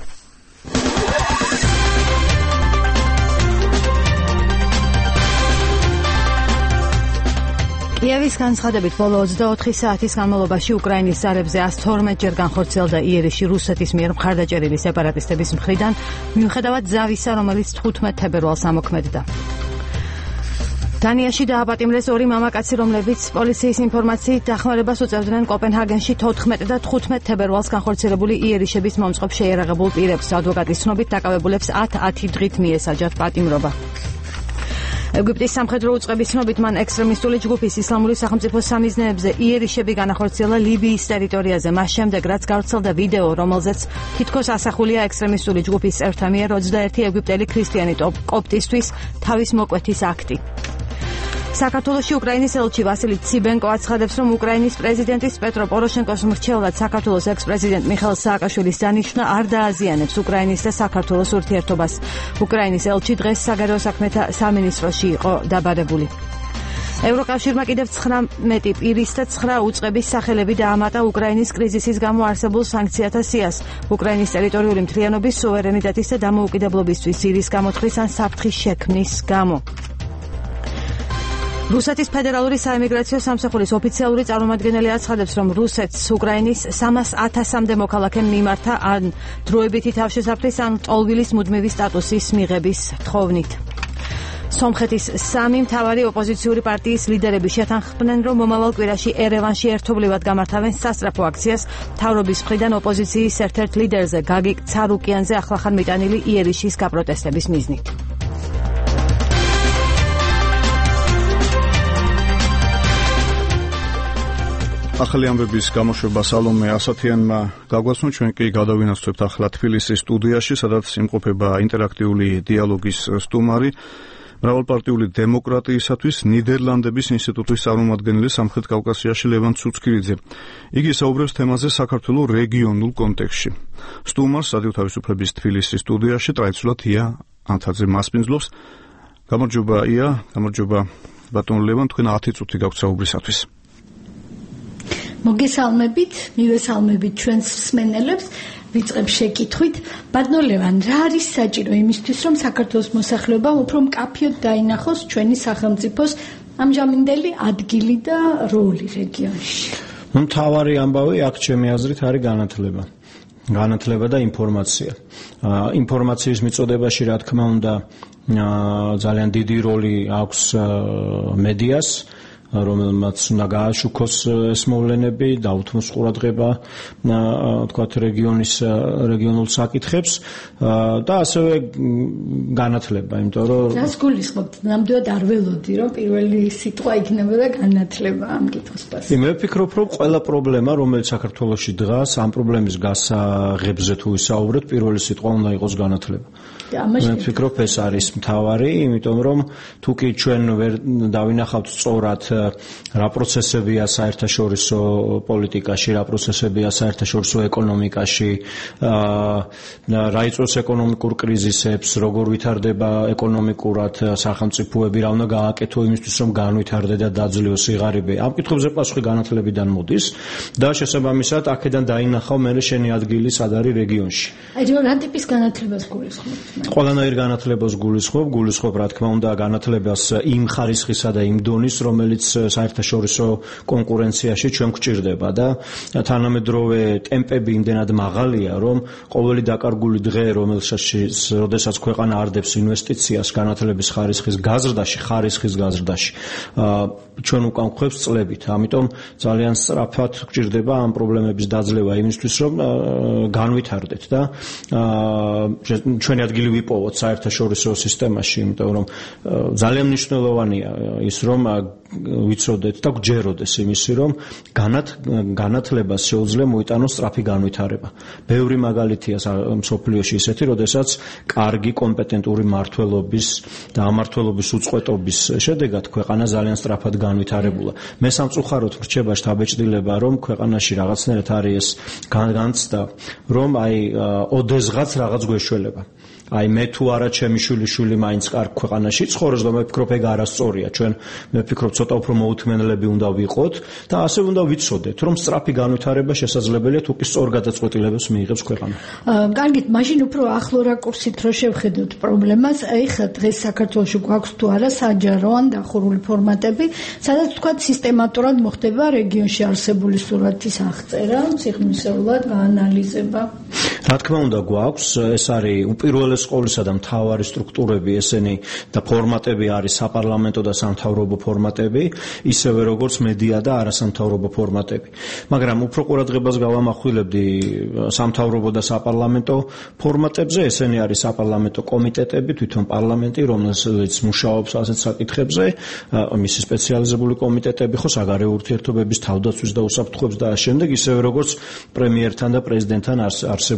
კიევის განცხადებით ბოლო 24 საათის განმავლობაში უკრაინის ზარებზე 112 ჯერ განხორციელდა იერიში რუსეთის მიერ მხარდაჭერილი სეპარატისტების მხრიდან, მიუხედავად ზავისა, რომელიც 15 თებერვალს ამოქმედდა. დანიაში დააპატიმრეს 2 მამაკაცი, რომლებიც პოლიციის ინფორმაციით დახმარებას უწევდნენ კოპენჰაგენში 14 და 15 თებერვალს განხორციელებული იერიშების მომწყობ შეიარაღებულ პირებს. ადვოკატის ცნობით დაკავებულებს 10 დღით მიესაჯათ პატიმრობა. ეგვიპტის სამხედრო უწყების ცნობით მან ექსტრემისტული ჯგუფის ისლამური სახელმწიფოს სამიზნეებზე იერიშები განახორციელა ლიბიის ტერიტორიაზე, მას შემდეგ რაც გავრცელდა ვიდეო, რომელზეც თითქოს ასახულია ექსტრემისტული ჯგუფის წევრთა მიერ 21 ეგვიპტელი ქრისტიანი კოპტისთვის თავის მოკვეთის აქტი. საქართველოში უკრაინის ელჩი ვასილი ციბენკო აცხადებს, რომ უკრაინის პრეზიდენტის პეტრო პოროშენკოს მრჩევლად საქართველოს ექს-პრეზიდენტ მიხეილ სააკაშვილის დანიშვნა არ დააზიანებს უკრაინის და საქართველოს ურთიერთობას. უკრაინის ელჩი დღეს საგარეო საქმეთა სამინისტროში იყო დაბადებული. ევროკავშირმა კიდევ 19 პირის და 9 უწყების სახელები დაამატა უკრაინის კრიზისის გამო არსებულ სანქციათა სიას. უკრაინის ტერიტორიული მთლიანობის, სუვერენიტეტის და დამოუკიდებლობისთვის ძირის გამოთქმის ან საფრთხის შექმნის გამო. რუსეთის ფედერალური საემიგრაციო სამსახურის ოფიციალური წარმომადგენელი აცხადებს, რომ რუსეთს უკრაინის 300,000-მდე მოქალაქემ მიმართა ან დროებითი თავშესაფრის ან ტოლვილის მუდმივი სტატუსის მიღების თხოვნით. სომხეთის 3 მთავარი ოპოზიციური პარტიის ლიდერები შეთანხმდნენ, რომ მომავალ კვირაში ერევანში ერთობლივად გამართავენ სასწრაფო აქციას მთავრობის მხრიდან ოპოზიციის ერთ-ერთ ლიდერზე გაგი ცარუკიანზე ახლახან მიტანილი იერიშის გაპროტესტების მიზნით. ახალი ამბების გამოშვება სალომე ასათიანმა გაგვაცნო. ჩვენ კი გადავინაცვლებთ ახლა თბილისის სტუდიაში, სადაც იმყოფება ინტერაქტიული დიალოგის სტუმარი, მრავალპარტიული დემოკრატიისათვის ნიდერლანდების ინსტიტუტის წარმომადგენელი სამხრეთ კავკასიაში ლევან ცუცქირიძე. იგი საუბრებს თემაზე საქართველოს რეგიონულ კონტექსტში. სტუმარს რადიო თავისუფლების თბილისის სტუდიაში ტრადიციულად ია ანთაძე მასპინძლობს. გამარჯობა ია, გამარჯობა ბატონ ლევან, თქვენ 10 წუთი გაქვთ საუბრისათვის. მოგესალმებით, მივესალმებით ჩვენს მსმენელებს. ვიწყებ შეკითხვით, ბატონ ლევან, რა არის საჭირო იმისთვის, რომ საქართველოს მოსახლეობამ უფრო მკაფიოდ დაინახოს ჩვენი სახელმწიფოს ამჟამინდელი ადგილი და როლი რეგიონში? მთავარი ამბავი აქ ჩემი აზრით არის განათლება და ინფორმაცია. ინფორმაციის მიწოდებაში, რა თქმა უნდა, ძალიან დიდი როლი აქვს მედიას, რომელმაც უნდა გააშუქოს ეს მოვლენები, დაუთმოს ყურადღება თქვათ რეგიონულ საკითხებს და ასევე განათლება, იმიტომ რომ რას გულისხმობთ? ნამდვილად არ ველოდი, რომ პირველი სიტყვა იქნებოდა განათლება ამ კითხვის პასუხი. მე ვფიქრობ, რომ ყველა პრობლემა, რომელიც საქართველოში დგას, ამ პრობლემის გასაღებზე თუ ვისაუბრეთ, პირველი სიტყვა უნდა იყოს განათლება. მე ვფიქრობ, ეს არის მთავარი, იმიტომ რომ თუ კი ჩვენ ვერ დავინახავთ სწორად რა პროცესებია საერთაშორისო პოლიტიკაში, რა პროცესებია საერთაშორისო ეკონომიკაში, რა იწვევს ეკონომიკურ კრიზისებს, როგორ ვითარდება ეკონომიკურად სახელმწიფოები, რა უნდა გააკეთო იმისთვის, რომ განვითარდეს და დაძლიოს სიღარიბე. ამ კითხვებზე პასუხი განათლებიდან მოდის და შესაბამისად აქედან დაინახავ მე შენი ადგილი სად არის რეგიონში. აი რა ტიპის განათლებას გულისხმობთ? ყველანაირ განათლებას გულისხმობ, რა თქმა უნდა, განათლებას იმ ხარისხისა და იმ დონის, რომელიც საერთაშორისო კონკურენციაში ჩვენ გვჭირდება და თანამედროვე ტემპები იმდენად მაღალია, რომ ყოველი დაკარგული დღე, როდესაც ქვეყანა არდებს ინვესტიციას განათლების ხარისხის გაზრდაში, ჩვენ უკან გვხვევს წლებით. ამიტომ ძალიან სწრაფად გვჭირდება ამ პრობლემების დაძლევა იმისთვის, რომ განვითარდეთ და ჩვენი ადგილი ვიპოვოთ საერთაშორისო სისტემაში, იმიტომ რომ ძალიან მნიშვნელოვანია ის, რომ ვიცოდეთ და გვჯეროდეს იმისი, რომ განათლებას შეუძლია მოიტანოს სწრაფი განვითარება. ბევრი მაგალითია მსოფლიოში ისეთი, როდესაც კარგი კომპეტენტური მმართველობის და ამმართველობის უწყვეტობის შედეგად ქვეყანა ძალიან სწრაფად განვითარებულა. მე სამწუხაროდ ვრჩება შთაბეჭდილება, რომ ქვეყანაში რაღაცნაირად არის ეს განცდა, რომ ოდესღაც რაღაც გვეშველება. მე თუ არა ჩემი შვილიშვილი მაინც კარგ ქვეყანაში ცხოვრობს და მე ვფიქრობ, ეგ არასწორია. ჩვენ მე ვფიქრობ, ცოტა უფრო მოუთმენლები უნდა ვიყოთ და ასე უნდა ვიცოდეთ, რომ სწრაფი განვითარება შესაძლებელია თუ კი სწორ გადაწყვეტილებებს მიიღებს ქვეყანა. კარგით, მაშინ უფრო ახლო რაკურსით რო შევხედოთ პრობლემას, ეხლა დღეს საქართველოში გვაქვს თუ არა საჯარო ან დახურული ფორმატები, სადაც თქვა სისტემატურად მოხდება რეგიონში არსებული სურათის აღწერა, სიღრმისეულად გაანალიზება. რა თქმა უნდა გვაქვს, ეს არის უპირველეს სკოლისა და მთავარი სტრუქტურები, ესენი და ფორმატები არის საპარლამენტო და სამთავრობო ფორმატები, ისევე როგორც მედია და არასამთავრობო ფორმატები. მაგრამ უფრო ყურადღებას გავამახვილებდი სამთავრობო და საპარლამენტო ფორმატებზე, ესენი არის საპარლამენტო კომიტეტები, თვითონ პარლამენტი, რომელიც მუშაობს ასეთ საკითხებზე, მისი სპეციალიზებული კომიტეტები, ხო საგარეო ურთიერთობების, თავდაცვის და უსაფრთხოების და ამ შემდეგ, ისევე როგორც პრემიერთან და პრეზიდენტთან არსებული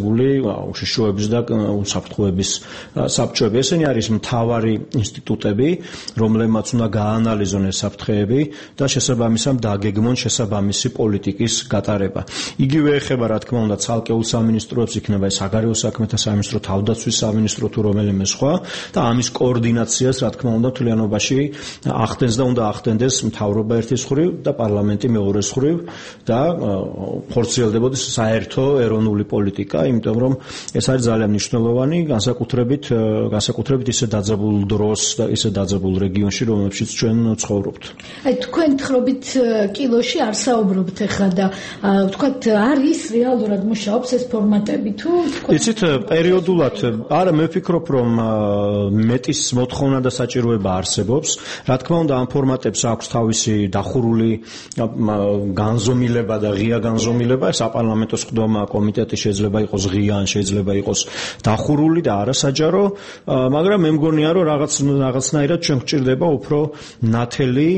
განთავსებული უშიშროების და უსაფრთხოების საბჭოები. ესენი არის მთავარი ინსტიტუტები, რომლებმაც უნდა გაანალიზონ ეს საფრთხეები და შესაბამისად დაგეგმონ შესაბამისი პოლიტიკის გატარება. იგივე ეხება, რა თქმა უნდა, ცალკეულ სამინისტროებს, იქნება ეს საგარეო საქმეთა სამინისტრო, თავდაცვის სამინისტრო თუ რომელიმე სხვა და ამის კოორდინაციას, რა თქმა უნდა, თლიანობაში ახდენს და უნდა ახდენდეს მთავრობა ერთის მხრივ და პარლამენტი მეორეს მხრივ და ხორციელდებოდეს საერთო ეროვნული პოლიტიკა, იმიტომ რომ ეს არის ძალიან მნიშვნელოვანი, განსაკუთრებით ისე დაძაბულ დროს და ისე დაძაბულ რეგიონში, რომელშიც ჩვენ ცხოვრობთ. აი თქვენ თხრობით კილოში არ საუბრობთ ახლა და ვთქვათ არის რეალურად მუშაობს ეს ფორმატები თუ იცით პერიოდულად არა მე ვფიქრობ რომ მეტის მოთხოვნა და საჭიროება არსებობს. რა თქმა უნდა ამ ფორმატებს აქვს თავისი დახურული განზომილება და ღია განზომილება. საპარლამენტო სხდომა კომიტეტი შეიძლება იყოს ღია ან შეიძლება იყოს დახურული და არასაჯარო, მაგრამ მე მგონია რომ რაღაცნაირად ჩვენ გვჭირდება უფრო ნათელი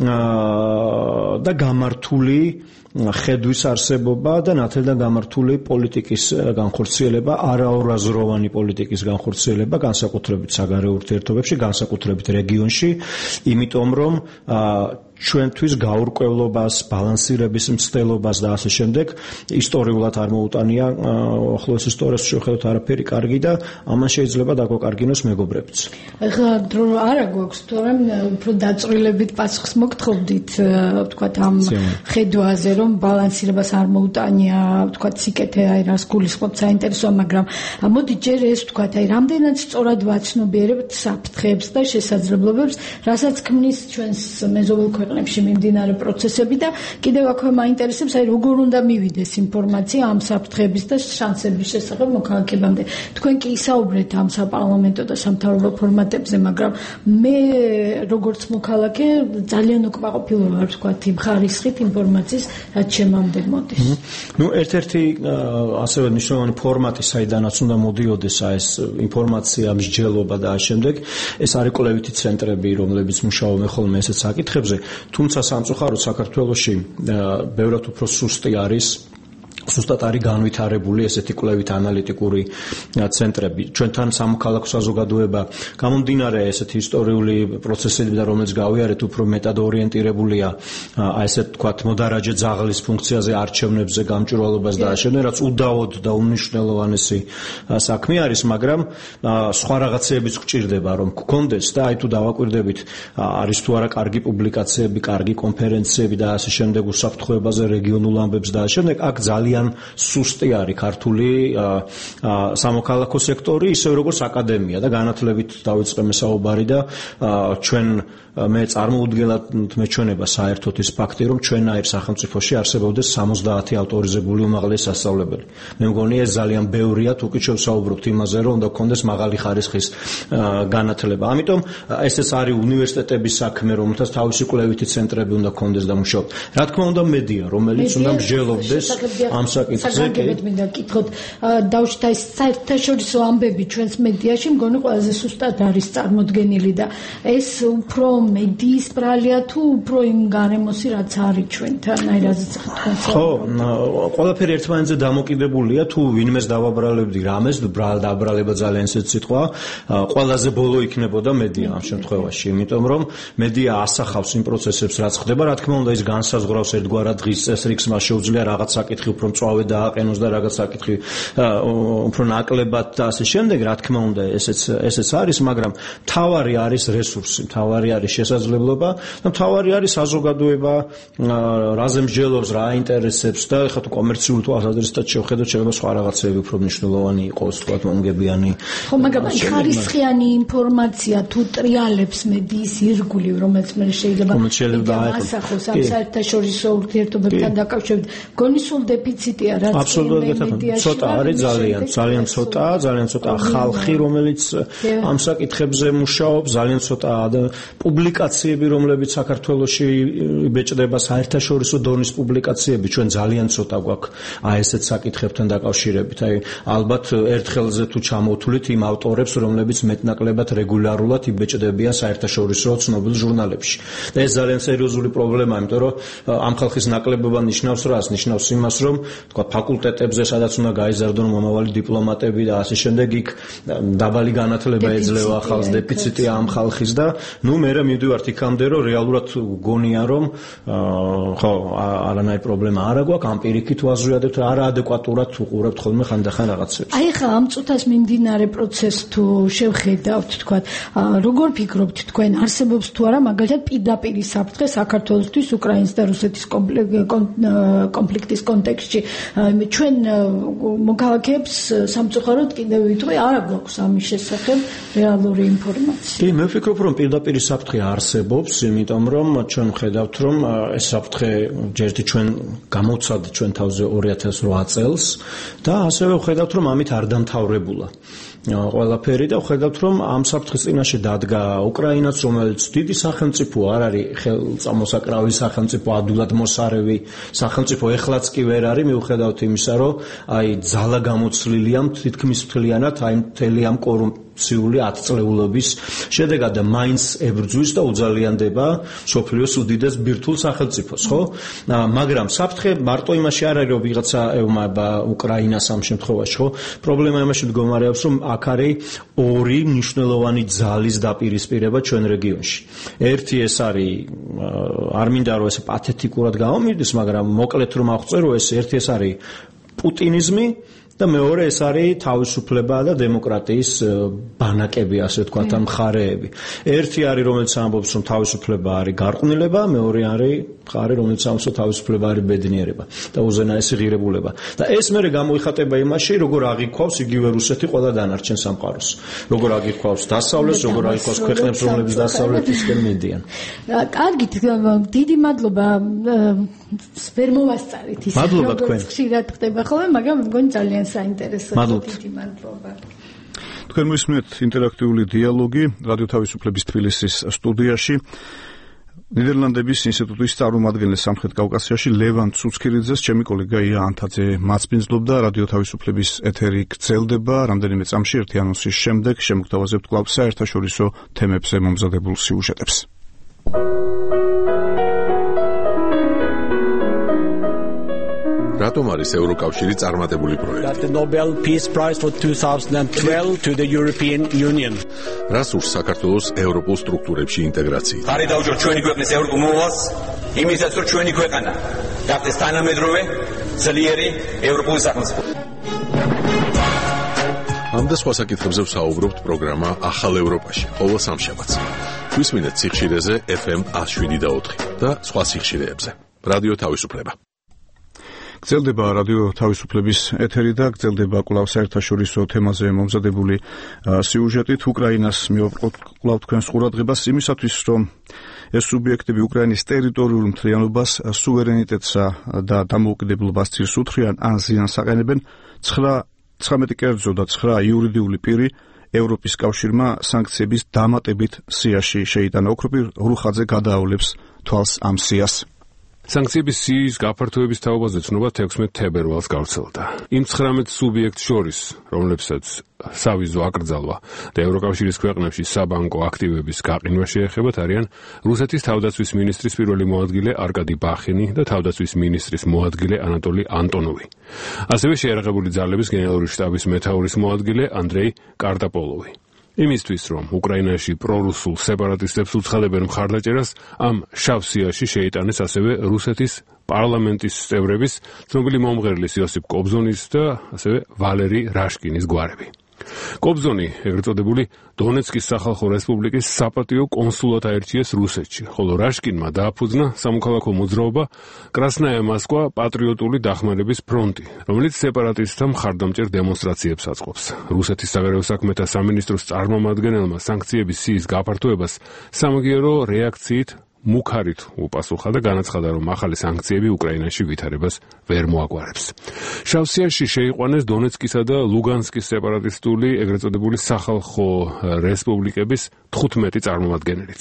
და გამართული ხედვის არსებობა და ნათელი და გამართული პოლიტიკის განხორციელება, არაორაზროვანი პოლიტიკის განხორციელება, განსაკუთრებით საგარეო ურთიერთობებში, განსაკუთრებით რეგიონში, იმიტომ რომ ჩვენთვის გაურკვევლობას, ბალანსირების მცდელობას და ასე შემდეგ ისტორიულად არ მოუტანია ახლოს ისტორიას შევხედოთ არაფერი კარგი და ამან შეიძლება დაგვაკარგინოს მეგობრებიც. ახლა დრო არა გვაქვს, თორემ უფრო დაწვრილებით პასუხს მოგთხოვდით, ვთქვათ ამ ხედვაზე, რომ ბალანსირებას არ მოუტანია, ვთქვათ სიკეთე აი რას გულისხმობთ საინტერესოა, მაგრამ მოდი ჯერ ეს ვთქვათ, აი რამდენად სწორად ვაცნობიერებთ საფრთხეებს და შესაძლებლობებს, რასაც ქმნის ჩვენს მეზობელ ქვეყნებში მიმდინარე პროცესები და კიდევ აქვე მაინტერესებს, აი როგორ უნდა მივიდეს ინფორმაცია ამ საფრთხეების და შანსების შესახებ მოქალაქებამდე. თქვენ კი ისაუბრეთ ამ საპარლამენტო და სამთავრობო ფორმატებზე, მაგრამ მე როგორც მოქალაქე ძალიან უკმაყოფილო ვარ, ვთქვათ, იმ ხარისხით ინფორმაციის, რაც შემამდე მოდის. ერთ-ერთი ასევე მნიშვნელოვანი ფორმატი, საიდანაც უნდა მოდიოდეს ეს ინფორმაცია, მსჯელობა და ამ შემდეგ, ეს არის კვლევითი ცენტრები, რომლებიც მუშაობენ ხოლმე ესეთ საკითხებზე. თუმცა სამწუხაროდ საქართველოში ბევრად უფრო სუსტი არის სუსტად არის განვითარებული ესეთი კვლევით ანალიტიკური ცენტრები. ჩვენთან სამოქალაქო საზოგადოება გამომდინარე ესეთი ისტორიული პროცესებიდან, რომელიც გავიარეთ, უფრო მეტად ორიენტირებულია აი ესე თქვათ მოდარაჯე ძაღლის ფუნქციაზე, არჩევნებზე, გამჭვირვალობას და ამავდროულად, რაც უდაოდ და უმნიშვნელოვანესი საქმე არის, მაგრამ სხვა რაღაცეებიც გვჭირდება, რომ გქონდეს და აი თუ დავაკვირდებით, არის თუ არა კარგი პუბლიკაციები, კარგი კონფერენციები და ასე შემდეგ უსაფრთხოებაზე, რეგიონულ ამბებს და ასე შემდეგ, აქ ძალიან სუსტი არის ქართული სამოქალაქო სექტორი, ისე როგორც აკადემია და განათლებით დავიწყე საუბარი და ჩვენ მე წარმოუდგენლად მეჩვენება საერთოდ ის ფაქტი, რომ ჩვენაირ სახელმწიფოში არსებობდეს 70 ავტორიზებული უმაღლესი სასწავლებელი. მე მგონი ეს ძალიან ბევრია, თუ კი შევსაუბრობთ იმაზე, რომ უნდა გქონდეს მაღალი ხარისხის განათლება. ამიტომ ესეც არის უნივერსიტეტების საქმე, რომელთაც თავისი კვლევითი ცენტრები უნდა გქონდეს და მუშაობ. რა თქმა უნდა მედია, რომელიც უნდა მსჯელობდეს ამ საკითხზე. მინდა გითხოთ, დავშთა ეს საერთაშორისო ამბები ჩვენს მედიაში მგონი ყველაზე სუსტად არის წარმოდგენილი და ეს უფრო მედიის ბრალია თუ უფრო იმ გარემოსი რაც არის ჩვენთან, აი რაზეც თქვენ ხო, ყველაფერი ერთმანეთზე დამოკიდებულია, თუ ვინმეს დავაბრალებდი რამეს, დაბრალება ძალიან ისეთ სიტყვა, ყველაზე ბოლო იქნებოდა მედია ამ შემთხვევაში, იმიტომ რომ მედია ასახავს იმ პროცესებს, რაც ხდება, რა თქმა უნდა ის განსაზღვრავს ერთგვარად დღის წესრიგს, მას შეუძლია რაღაც საკითხი უფრო მწვავე დააყენოს და რაღაც საკითხი უფრო ნაკლებად და ასე შემდეგ, რა თქმა უნდა ესეც არის, მაგრამ მთავარი არის რესურსი, მთავარი არის შესაძლებლობა და მთავარი არის საზოგადოება, რაზე მსჯელობს, რა აინტერესებს და ხა თუ კომერციული თვალსაზრისით შევხედოთ, შეიძლება სხვა რაღაცები უფრო მნიშვნელოვანი იყოს, თქვათ მომგებიანი. ხო, მაგრამ ხარისხიანი ინფორმაცია თუ ტრიალებს მედიის ირგვლივ, რომელიც მე შეიძლება ასახოს ამ საერთაშორისო ურთიერთობებთან დაკავშირებით, გონი სულ დეფიციტია, რაც აბსოლუტურად ცოტა არის, ძალიან ცოტა ხალხი, რომელიც ამ საკითხებზე მუშაობს, ძალიან ცოტა პუბლიკაციები, რომლებიც საქართველოში იბეჭდება, საერთაშორისო დონის პუბლიკაციები, ჩვენ ძალიან ცოტა გვაქვს აი ესეთ საკითხებთან დაკავშირებით. აი ალბათ ერთხელზე თუ ჩამოვთვლით იმ ავტორებს, რომლებიც მეტნაკლებად რეგულარულად იბეჭდებიან საერთაშორისო ცნობილ ჟურნალებში. და ეს ძალიან სერიოზული პრობლემაა, იმიტომ რომ ამ ხალხის ნაკლებობა ნიშნავს რას? ნიშნავს იმას, რომ თქვა ფაკულტეტებზე, სადაც უნდა გაიზარდონ მომავალი დიპლომატები და ასე შემდეგ, იქ დაბალი განათლება ეძლევა ახალს, დეფიციტი ამ ხალხის და მე მივდივართ იქამდე, რომ რეალურად გონია, რომ ხო, არანაირი პრობლემა არ აქვს, ამ პირიქით ვაზრიადებთ, არაადეკვატურად უყურებთ ხოლმე ხანდახან რაღაცებს. აი ხა ამ წუთას მიმდინარე პროცესს თუ შევხედავთ, თქვა, როგორ ფიქრობთ თქვენ, არსებობს თუ არა მაგალითად პირდაპირი საფრთხე საქართველოსთვის უკრაინის და რუსეთის კონფლიქტის კონტექსტში? ჩვენ მოქალაქეებს სამწუხაროდ კიდევ ვიტყვი, არ აქვს ამის შესახებ რეალური ინფორმაცია. კი, მე ვფიქრობ, რომ პირდაპირი საფრთხე არსებობს, იმიტომ რომ ჩვენ ხედავთ, რომ ეს საფრთხე ჯერჯერობით ჩვენ გამოვცადთ ჩვენ თავზე 2008 წელს და ასევე ვხედავთ, რომ ამით არ დამთავრებულა ყველაფერი და ვხედავთ, რომ ამ საფრთხის წინაშე დადგა უკრაინაც, რომელიც დიდი სახელმწიფო არ არის, ხელწამოსაკრავი სახელმწიფო, ადვილად მოსარევი სახელმწიფო, ეხლაც კი ვერ არის, მიუხედავად იმისა, რომ აი ძალა გამოცლილია თითქმის მთლიანად აი მთელი ამ კორუფციული 10 წლეულობის შედეგად და მაინც ებრძვის და უძალიანდება მსოფლიოს უდიდეს ბირთვულ სახელმწიფოს, ხო? მაგრამ საფრთხე მარტო იმაში არ არის, რომ ვიღაცა ევმება უკრაინას ამ შემთხვევაში, ხო? პრობლემა იმაში მდგომარეობს, რომ აქ არის ორი მნიშვნელოვანი ძალის დაპირისპირება ჩვენ რეგიონში. ერთი ეს არის, არ მინდა რომ ესე პათეტიკურად გამომირდეს, მაგრამ მოკლედ რომ აღწერო, ერთი ეს არის პუტინიზმი და მეორე ეს არის თავისუფლება და დემოკრატიის ბანაკები, ასე ვთქვათ, ამ მხარეები. ერთი არის, რომელიც ამბობს, რომ თავისუფლება არის გარყვნილება, მეორე არის მხარე, რომელიც ამბობს, რომ თავისუფლება არის ბედნიერება და უზენაესი ღირებულება. და ეს მერე გამოიხატება იმაში, როგორ აღიქვავს იგივე რუსეთი ყველა დანარჩენ სამყაროს. როგორ აღიქვავს დასავლეთს, როგორ აღიქვავს ქვეყნებს, რომლებიც დასავლეთისკენ მიდიან. კარგით, დიდი მადლობა. ვერ მოვასწარით ის, როგორც ხშირად ხდება ხოლმე, მაგრამ მგონი ძალიან საინტერესოა. დიდი მადლობა. თქვენ მისმენთ ინტერაქტიული დიალოგი რადიო თავისუფლების თბილისის სტუდიაში. ნიდერლანდების ინსტიტუტის წარმომადგენელი სამხრეთ კავკასიაში ლევან ცუცქირიძეს ჩემი კოლეგა ია ანთაძე მასპინძლობდა. რადიო თავისუფლების ეთერი გრძელდება რამდენიმე წამში ერთი ანონსის შემდეგ. შემოგთავაზებთ კვლავ საერთაშორისო თემებზე მომზადებულ სიუჟეტებს. რატომ არის ევროკავშირი წარმატებული პროექტი? The Nobel Peace Prize for 2012 to the European Union. რას ურს საქართველოს ევროპულ სტრუქტურებში ინტეგრაცია? ხარი დაუჭირ ჩვენი ქვეყნის ევროპულ მოვალს, იმისაც რომ ჩვენი ქვეყანა გახდეს თანამედროვე, ძლიერი ევროპული სახელმწიფო. ამ და სხვა საკითხებზე ვსაუბრობთ პროგრამა ახალ ევროპაში, ყოველ სამშაბათს. გვისმინეთ სიხშირეზე FM 107.4 და სხვა სიხშირეებზე. რადიო თავისუფლება. გრძელდება რადიო თავისუფლების ეთერი და გრძელდება კვლავ საერთაშორისო თემაზე მომზადებული სიუჟეტით. უკრაინას მივაბრყოთ კვლავ თქვენს ყურადღებას იმისათვის, რომ ეს სუბიექტები უკრაინის ტერიტორიულ მთლიანობას, სუვერენიტეტსა და დამოუკიდებლობას ძირს უთხრიან ან ზიანს აყენებენ. 19 კერძო და 9 იურიდიული პირი ევროპის კავშირმა სანქციების დამატებით სიაში შეიტანა. ოქროპირ რუხაძე გადაავლებს თვალს ამ სიას. სანქციების სიის გაფართოების თაობაზე ცნობა 16 თებერვალს გავრცელდა. იმ 19 სუბიექტს შორის, რომლებსაც სავიზო აკრძალვა და ევროკავშირის ქვეყნებში საბანკო აქტივების გაყინვა შეეხებათ, არიან რუსეთის თავდაცვის მინისტრის პირველი მოადგილე არკადი ბახინი და თავდაცვის მინისტრის მოადგილე ანატოლი ანტონოვი. ასევე შეიარაღებული ძალების გენერალური შტაბის მეთაურის მოადგილე ანდრეი კარტაპოლოვი. იმისთვის, რომ უკრაინაში პრორუსულ სეპარატისტებს უცხადებენ მხარდაჭერას, ამ შავ სიაში შეიტანეს ასევე რუსეთის პარლამენტის წევრების, ცნობილი მომღერლის იოსიფ კობზონის და ასევე ვალერი რაშკინის გვარები. კობზონი, ეგრეთ წოდებული დონეცკის სახალხო რესპუბლიკის საპატიო კონსულად აირჩიეს რუსეთში, ხოლო რაშკინმა დააფუძნა სამოქალაქო მოძრაობა კრასნაია მოსკვა პატრიოტული დახმარების ფრონტი, რომელიც სეპარატისტთა მხარდამჭერ დემონსტრაციებს აწყობს. რუსეთის საგარეო საქმეთა სამინისტროს წარმომადგენელმა სანქციების სიის გაფართოებას სამაგიერო რეაქციით მუქარით უპასუხა და განაცხადა, რომ ახალი სანქციები უკრაინაში ვითარებას ვერ მოაგვარებს. შავ სიაში შეიყვანეს დონეცკისა და ლუგანსკის სეპარატისტული, ეგრეთ წოდებული სახალხო რესპუბლიკების 15 წარმომადგენელიც.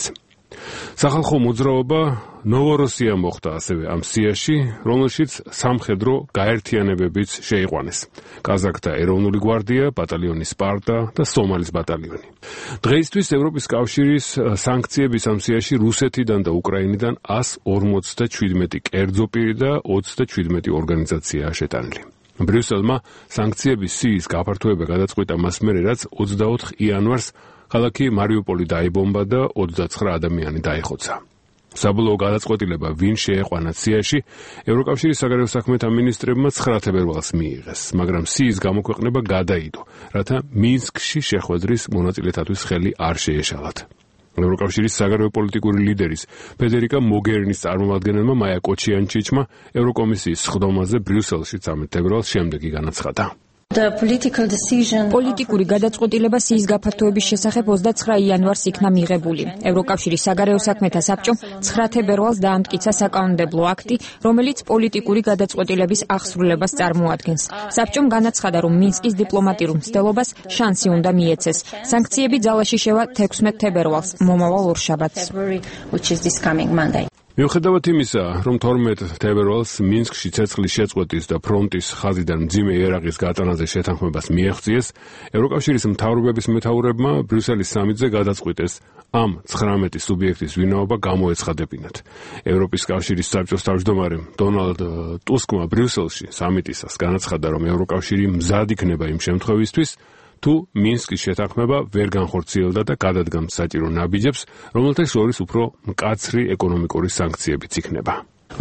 სახალხო მოძრაობა ნოვოროსია მოხდა ასევე ამ სიაში, რომელშიც სამხედრო გაერთიანებებიც შეიყვანეს. კაზაკთა ეროვნული გვარდია, ბატალიონი სპარტა და სომალის ბატალიონი. დღეისთვის ევროპის კავშირის სანქციების ამ სიაში რუსეთიდან და უკრაინიდან 157 კერძო პირი და 37 ორგანიზაციაა შეტანილი. ბრიუსელმა სანქციების სიის გაფართოება გადაწყვიტა მას მერე, რაც 24 იანვარს ქალაქი მარიუპოლი დაიბომბა და 29 ადამიანი დაიხოცა. საბოლოო გადაწყვეტილება ვინ შეეყვანა სიაში, ევროკავშირის საგარეო საქმეთა მინისტრებმა 9 თებერვალს მიიღეს, მაგრამ სიის გამოქვეყნება გადაიდო, რათა მინსკში შეხვედრის მონაწილეთათვის ხელი არ შეეშალათ. ევროკავშირის საგარეო პოლიტიკური ლიდერის ფედერიკა მოგერინის წარმომადგენელმა მაია კოჩიანჩიჩმა ევროკომისიის სხდომაზე ბრიუსელში 13 თებერვალს შემდეგი განაცხადა. პოლიტიკური გადაწყვეტილება სიის გაფართოების შესახებ 29 იანვარს იქნა მიღებული. ევროკავშირის საგარეო საქმეთა საბჭომ 9 თებერვალს დაამტკიცა საკანონმდებლო აქტი, რომელიც პოლიტიკური გადაწყვეტილების აღსრულებას წარმოადგენს. საბჭომ განაცხადა, რომ მინსკის დიპლომატიურ მცდელობას შანსი უნდა მიეცეს. სანქციები ძალაში შევა 16 თებერვალს, მომავალ ორშაბათს. მიუხედავად იმისა, რომ 12 თებერვალს მინსკში ცეცხლის შეწყვეტის და ფრონტის ხაზიდან მძიმე იარაღის გატანაზე შეთანხმებას მიაღწიეს, ევროკავშირის მთავრობების მეთაურებმა ბრიუსელის სამიტზე გადაწყვიტეს ამ 19 სუბიექტის ვინაობა გამოეცხადებინათ. ევროპის კავშირის საბჭოს თავმჯდომარემ დონალდ ტუსკმა ბრიუსელში სამიტისას განაცხადა, რომ ევროკავშირი მზად იქნება იმ შემთხვევისთვის, თუ მინსკის შეთანხმება ვერ განხორციელდა და გადადგამს საჭირო ნაბიჯებს, რომელთა შორის უფრო მკაცრი ეკონომიკური სანქციებიც იქნება.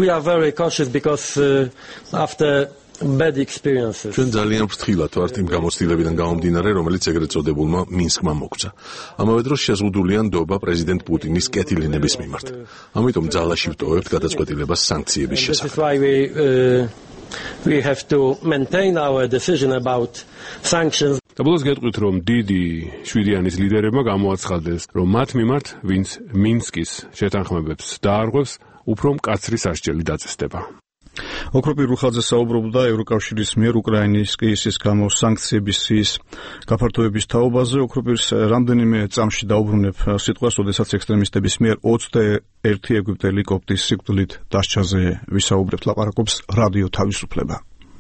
ჩვენ ძალიან ფრთხილად ვართ იმ გამოცდილებიდან გამომდინარე, რომელიც ეგრეთ წოდებულმა მინსკმა მოგცა. ამავე დროს შეზღუდულია ნდობა პრეზიდენტ პუტინის კეთილინების მიმართ. ამიტომ ძალაში ვტოვებთ გადაწყვეტილებას სანქციების შესახებ. We have to maintain our decision about sanctions. Საბოლოოდ გეტყვით, რომ დიდი შვიდიანის ლიდერებმა გამოაცხადეს, რომ მათ მიმართ, ვინც მინსკის შეთანხმებებს დაარღვევს, უფრო მკაცრი სასჯელი დაწესდება. ოქროპირ რუხაძე საუბრობდა ევროკავშირის მიერ უკრაინის კრიზისის გამო სანქციების სიის გაფართოების თაობაზე. ოქროპირს რამდენიმე წამში დაუბრუნებ სიტყვას, ოდესაც ექსტრემისტების მიერ 21 ეგვიპტელი კოპტის სიკვდილით დასჯაზე ვისაუბრებთ, ლაპარაკობს რადიო თავისუფლება.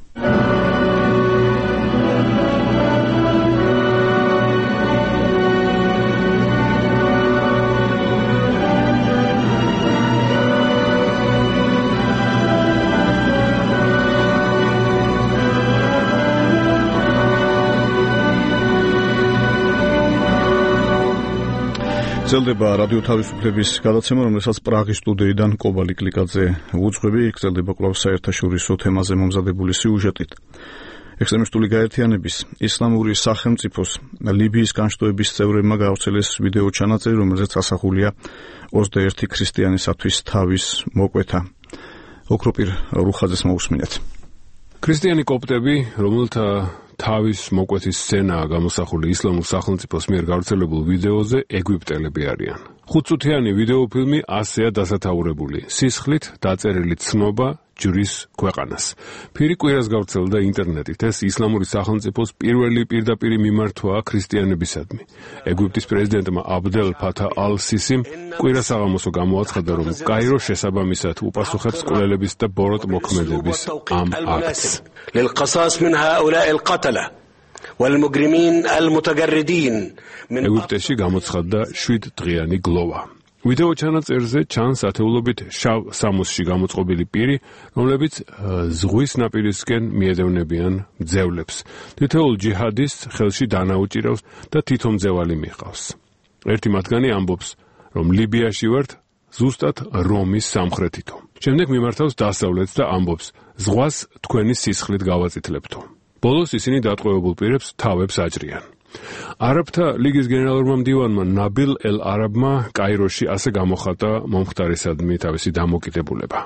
გრძელდება რადიო თავისუფლების გადაცემა, რომელსაც პრაღის სტუდიიდან კობალი კლიკაძე უძღვები. გრძელდება კვლავ საერთაშორისო თემაზე მომზადებული სიუჟეტით. ექსტრემისტული გაერთიანების ისლამური სახელმწიფოს ლიბიის განშტოების წევრებმა გაავრცელეს ვიდეო ჩანაწერი, რომელზეც ასახულია 21 ქრისტიანისათვის თავის მოკვეთა. ოქროპირ რუხაძეს მოусმინეთ. ქრისტიანი კოპტები, რომელთა თავის მოკვეთის სცენაა გამოსახული ისლამურ სახელმწიფოს მიერ გავრცელებულ ვიდეოზე, ეგვიპტელები არიან. 5 წუთიანი ვიდეოფილმი ასეა დასათაურებული. სისხლით დაწერილი ცნობა ჯვრის ქვეყანას. ფირი კვირას გავრცელდა ინტერნეტით. ეს ისლამური სახელმწიფოს პირველი პირდაპირი მიმართვაა ქრისტიანებისადმი. ეგვიპტის პრეზიდენტმა აბდელ ფათა ალ-სისიმ კვირას საღამოსო გამოაცხადა, რომ კაირო შესაბამისად უპასუხებს კვლელების და ბოროტ მოქმედების ამ აქტს. ეგვიპტეში გამოცხადდა 7 დღიანი გლოვა. ვიდეო ჩანაწერზე ჩანს ათეულობით შავ სამოსში გამოწყობილი პირი, რომლებიც ზღვის ნაპირისკენ მიედევნებიან მძევლებს. თითოეულ ჯიჰადისტს ხელში დანა უჭირავს და თითო მძევალი მიჰყავს. ერთი მათგანი ამბობს, რომ ლიბიაში ვართ ზუსტად რომის სამხრეთითო. შემდეგ მიმართავს დასავლეთს და ამბობს, ზღვას თქვენი სისხლით გავაწითლებთო. ბოლოს ისინი დატყვევებულ პირებს თავებს აჭრიან. არაბთა ლიგის გენერალურმა მდივანმა ნაბილ ელ-არაბმა კაიროში ასე გამოხატა მომხდარისადმი თავისი დამოკიდებულება.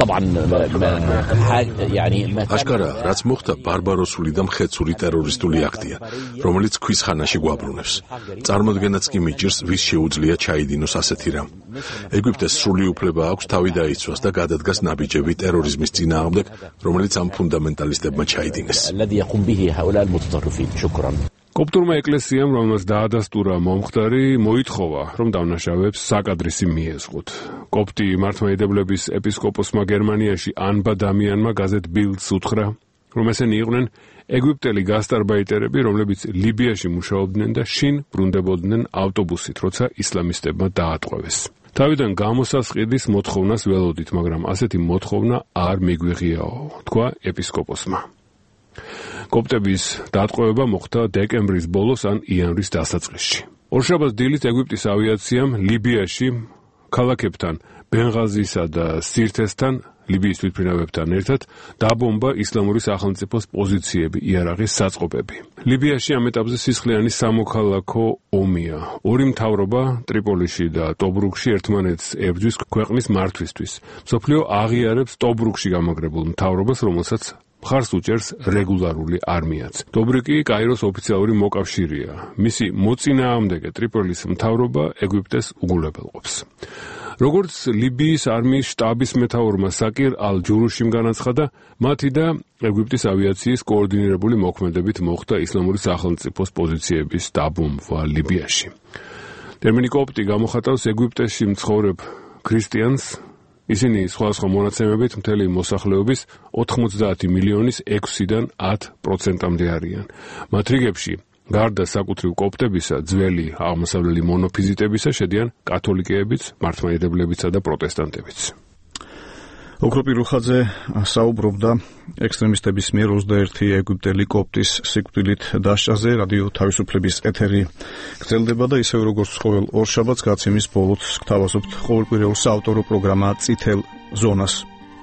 აშკარა, რაც მოხდა ბარბაროსული და მხეცური ტერორისტული აქტია, რომელიც ქვის ხანაში გვაბრუნებს. წარმოდგენაც კი მიჭირს, ვის შეუძლია ჩაიდინოს ასეთი რამ. ეგვიპტეს სრული უფლება აქვს თავი დაიცვას და გადადგას ნაბიჯები ტერორიზმის წინააღმდეგ, რომელიც ამ ფუნდამენტალისტებმა ჩაიდინეს. კოპტურმა ეკლესიამ, რომელსაც დაადასტურა მომხდარი, მოითხოვა, რომ დავნაშავეებს საკადრისი მიეზღოთ. კოპტი მართლმადიდებლების ეპისკოპოსმა გერმანიაში ანბა დამიანმა გაზეთ ბილდს უთხრა, რომ ესენი იყვნენ ეგვიპტელი გასტარბაიტერები, რომლებიც ლიბიაში მუშაობდნენ და შინ ბრუნდებოდნენ ავტობუსით, როცა ისლამისტებმა დაატყვევეს. თავიდან გამოსასყიდის მოთხოვნას ველოდით, მაგრამ ასეთი მოთხოვნა არ მიგვიღიაო, თქვა ეპისკოპოსმა. კოპტების დატყვევება მოხდა დეკემბრის ბოლოს ან იანვრის დასაწყისში. ორშაბათს დილით ეგვიპტის ავიაციამ ლიბიაში ქალაქებთან ბენღაზისა და სირთესთან ლიბიის თვითმფრინავებთან ერთად დაბომბა ისლამური სახელმწიფოს პოზიციები, იარაღის საწყობები. ლიბიაში ამ ეტაპზე სისხლიანი სამოქალაქო ომია. ორი მთავრობა ტრიპოლიში და ტობრუკში ერთმანეთს ებრძვის ქვეყნის მართვისთვის. მსოფლიო აღიარებს ტობრუკში გამაგრებულ მთავრობას, რომელსაც მხარს უჭერს რეგულარული არმიაც. ტობრუკი კაიროს ოფიციალური მოკავშირეა. მისი მოწინააღმდეგე ტრიპოლის მთავრობა ეგვიპტეს უგულებელყოფს. როგორც ლიბიის არმიის შტაბის მეთაურმა საკირ ალ-ჯურუშიმ განაცხადა, მათი და ეგვიპტის ავიაციის კოორდინირებული მოქმედებით მოხდა ისლამური სახელმწიფოს პოზიციების დაბომბვა ლიბიაში. ტერმინი კოპტი გამოხატავს ეგვიპტეში მცხოვრებ ქრისტიანს. ისინი სხვადასხვა მონაცემებით მთელი მოსახლეობის 90 მილიონის 6-დან 10%-მდე არიან. მათ რიგებში გარდა საკუთრივ კოპტებისა, ძველი აღმოსავლელი მონოფიზიტებისა შედიან კათოლიკეებიც, მართლმადიდებლებიცა და პროტესტანტებიც. ოქროპი რუხაძე საუბრობდა ექსტრემისტების მიერ 21 ეგვიპტელი კოპტის სიკვდილით დასჯაზე. რადიო თავისუფლების ეთერი გრძელდება და ისევ როგორც ყოველ ორშაბათს გაცემის ბოლოს გთავაზობთ ყოველკვირეულ საავტორო პროგრამა წითელ ზონას.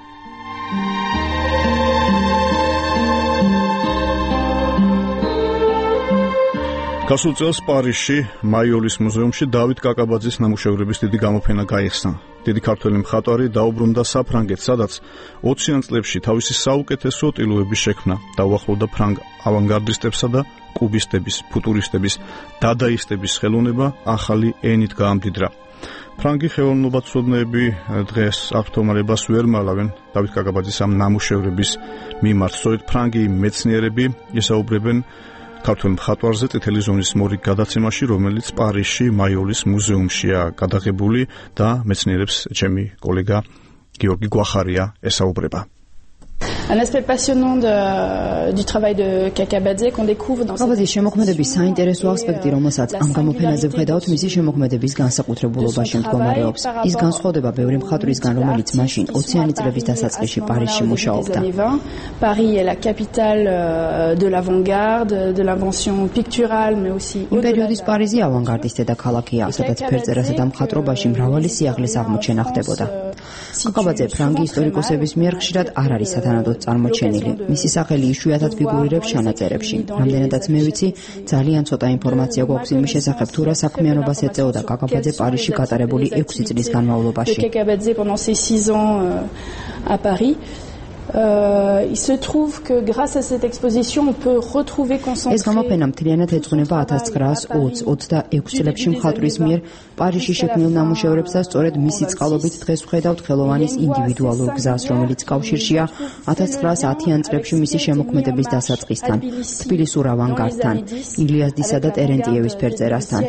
გასულ წელს პარიზში მაიოლის მუზეუმში დავით კაკაბაძის ნამუშევრების დიდი გამოფენა გაიხსნა. დიდი ქართველი მხატვარი დაუბრუნდა საფრანგეთს, სადაც 20-იან წლებში თავისი საუკეთესო ტილოების შექმნა დაუახლოვდა ფრანგ ავანგარდისტებსა და კუბისტების, ფუტურისტების, დადაისტების ხელოვნება ახალი ენით გაამდიდრა. ფრანგი ხელოვნებაცოდნეები დღეს აღთომარებას ვერ მალავენ დავით კაკაბაძის ამ ნამუშევრების მიმართ. სწორედ ფრანგი მეცნიერები ესაუბრებენ ქართველ მხატვარზე წითელი ზონის მორიგ გადაცემაში, რომელიც პარიზში მაიოლის მუზეუმშია გადაღებული და მეცნიერებს ჩემი კოლეგა გიორგი გვახარია ესაუბრება. Un aspect passionnant du travail de Kakabadze qu'on découvre dans კაკაბაძის შემოქმედების საინტერესო ასპექტი, რომელსაც ამ გამოფენაზე ვხედავთ, მისი შემოქმედების განსაკუთრებულობაში მდგომარეობს. ის განსხვავდება ბევრი მხატვრისგან, რომელიც მაშინ 20-იანი წლების დასაწყისში პარიზში მუშაობდა. Paris est la capitale de l'avant-garde, de l'invention picturale, mais aussi იმ პერიოდის პარიზი ავანგარდის დედაქალაქია, სადაც ფერწერასა და მხატვრობაში მრავალი სიაღლის აღმოჩენა ხდებოდა. კაკაბაძე ფრანგი ისტორიკოსების მიერ ხშირად არ არის სათანადოდ წარმოჩენილი. მისი სახელი იშვიათად ფიგურირებს ჩანაწერებში. რამდენადაც მე ვიცი, ძალიან ცოტა ინფორმაცია გვაქვს იმის შესახებ, თუ რა საქმიანობას ეწეოდა კაკაბაძე პარიზში გატარებული 6 წლის განმავლობაში. Il se trouve que grâce à cette exposition on peut retrouver concentré. ეს გამოფენა მთლიანად ეძღვნება 1926 წლებში მხატვრის მიერ პარიზში შექმნილ ნამუშევრებს და სწორედ მისი წყალობით დღეს ვხედავთ ხელოვანის ინდივიდუალურ გზას, რომელიც კავშირშია 1910-იან წლებში მისი შემოქმედების დასაწყისთან, თბილისურ ავანგარდთან, ილიაზდისა და ტერენტიევის ფერწერასთან.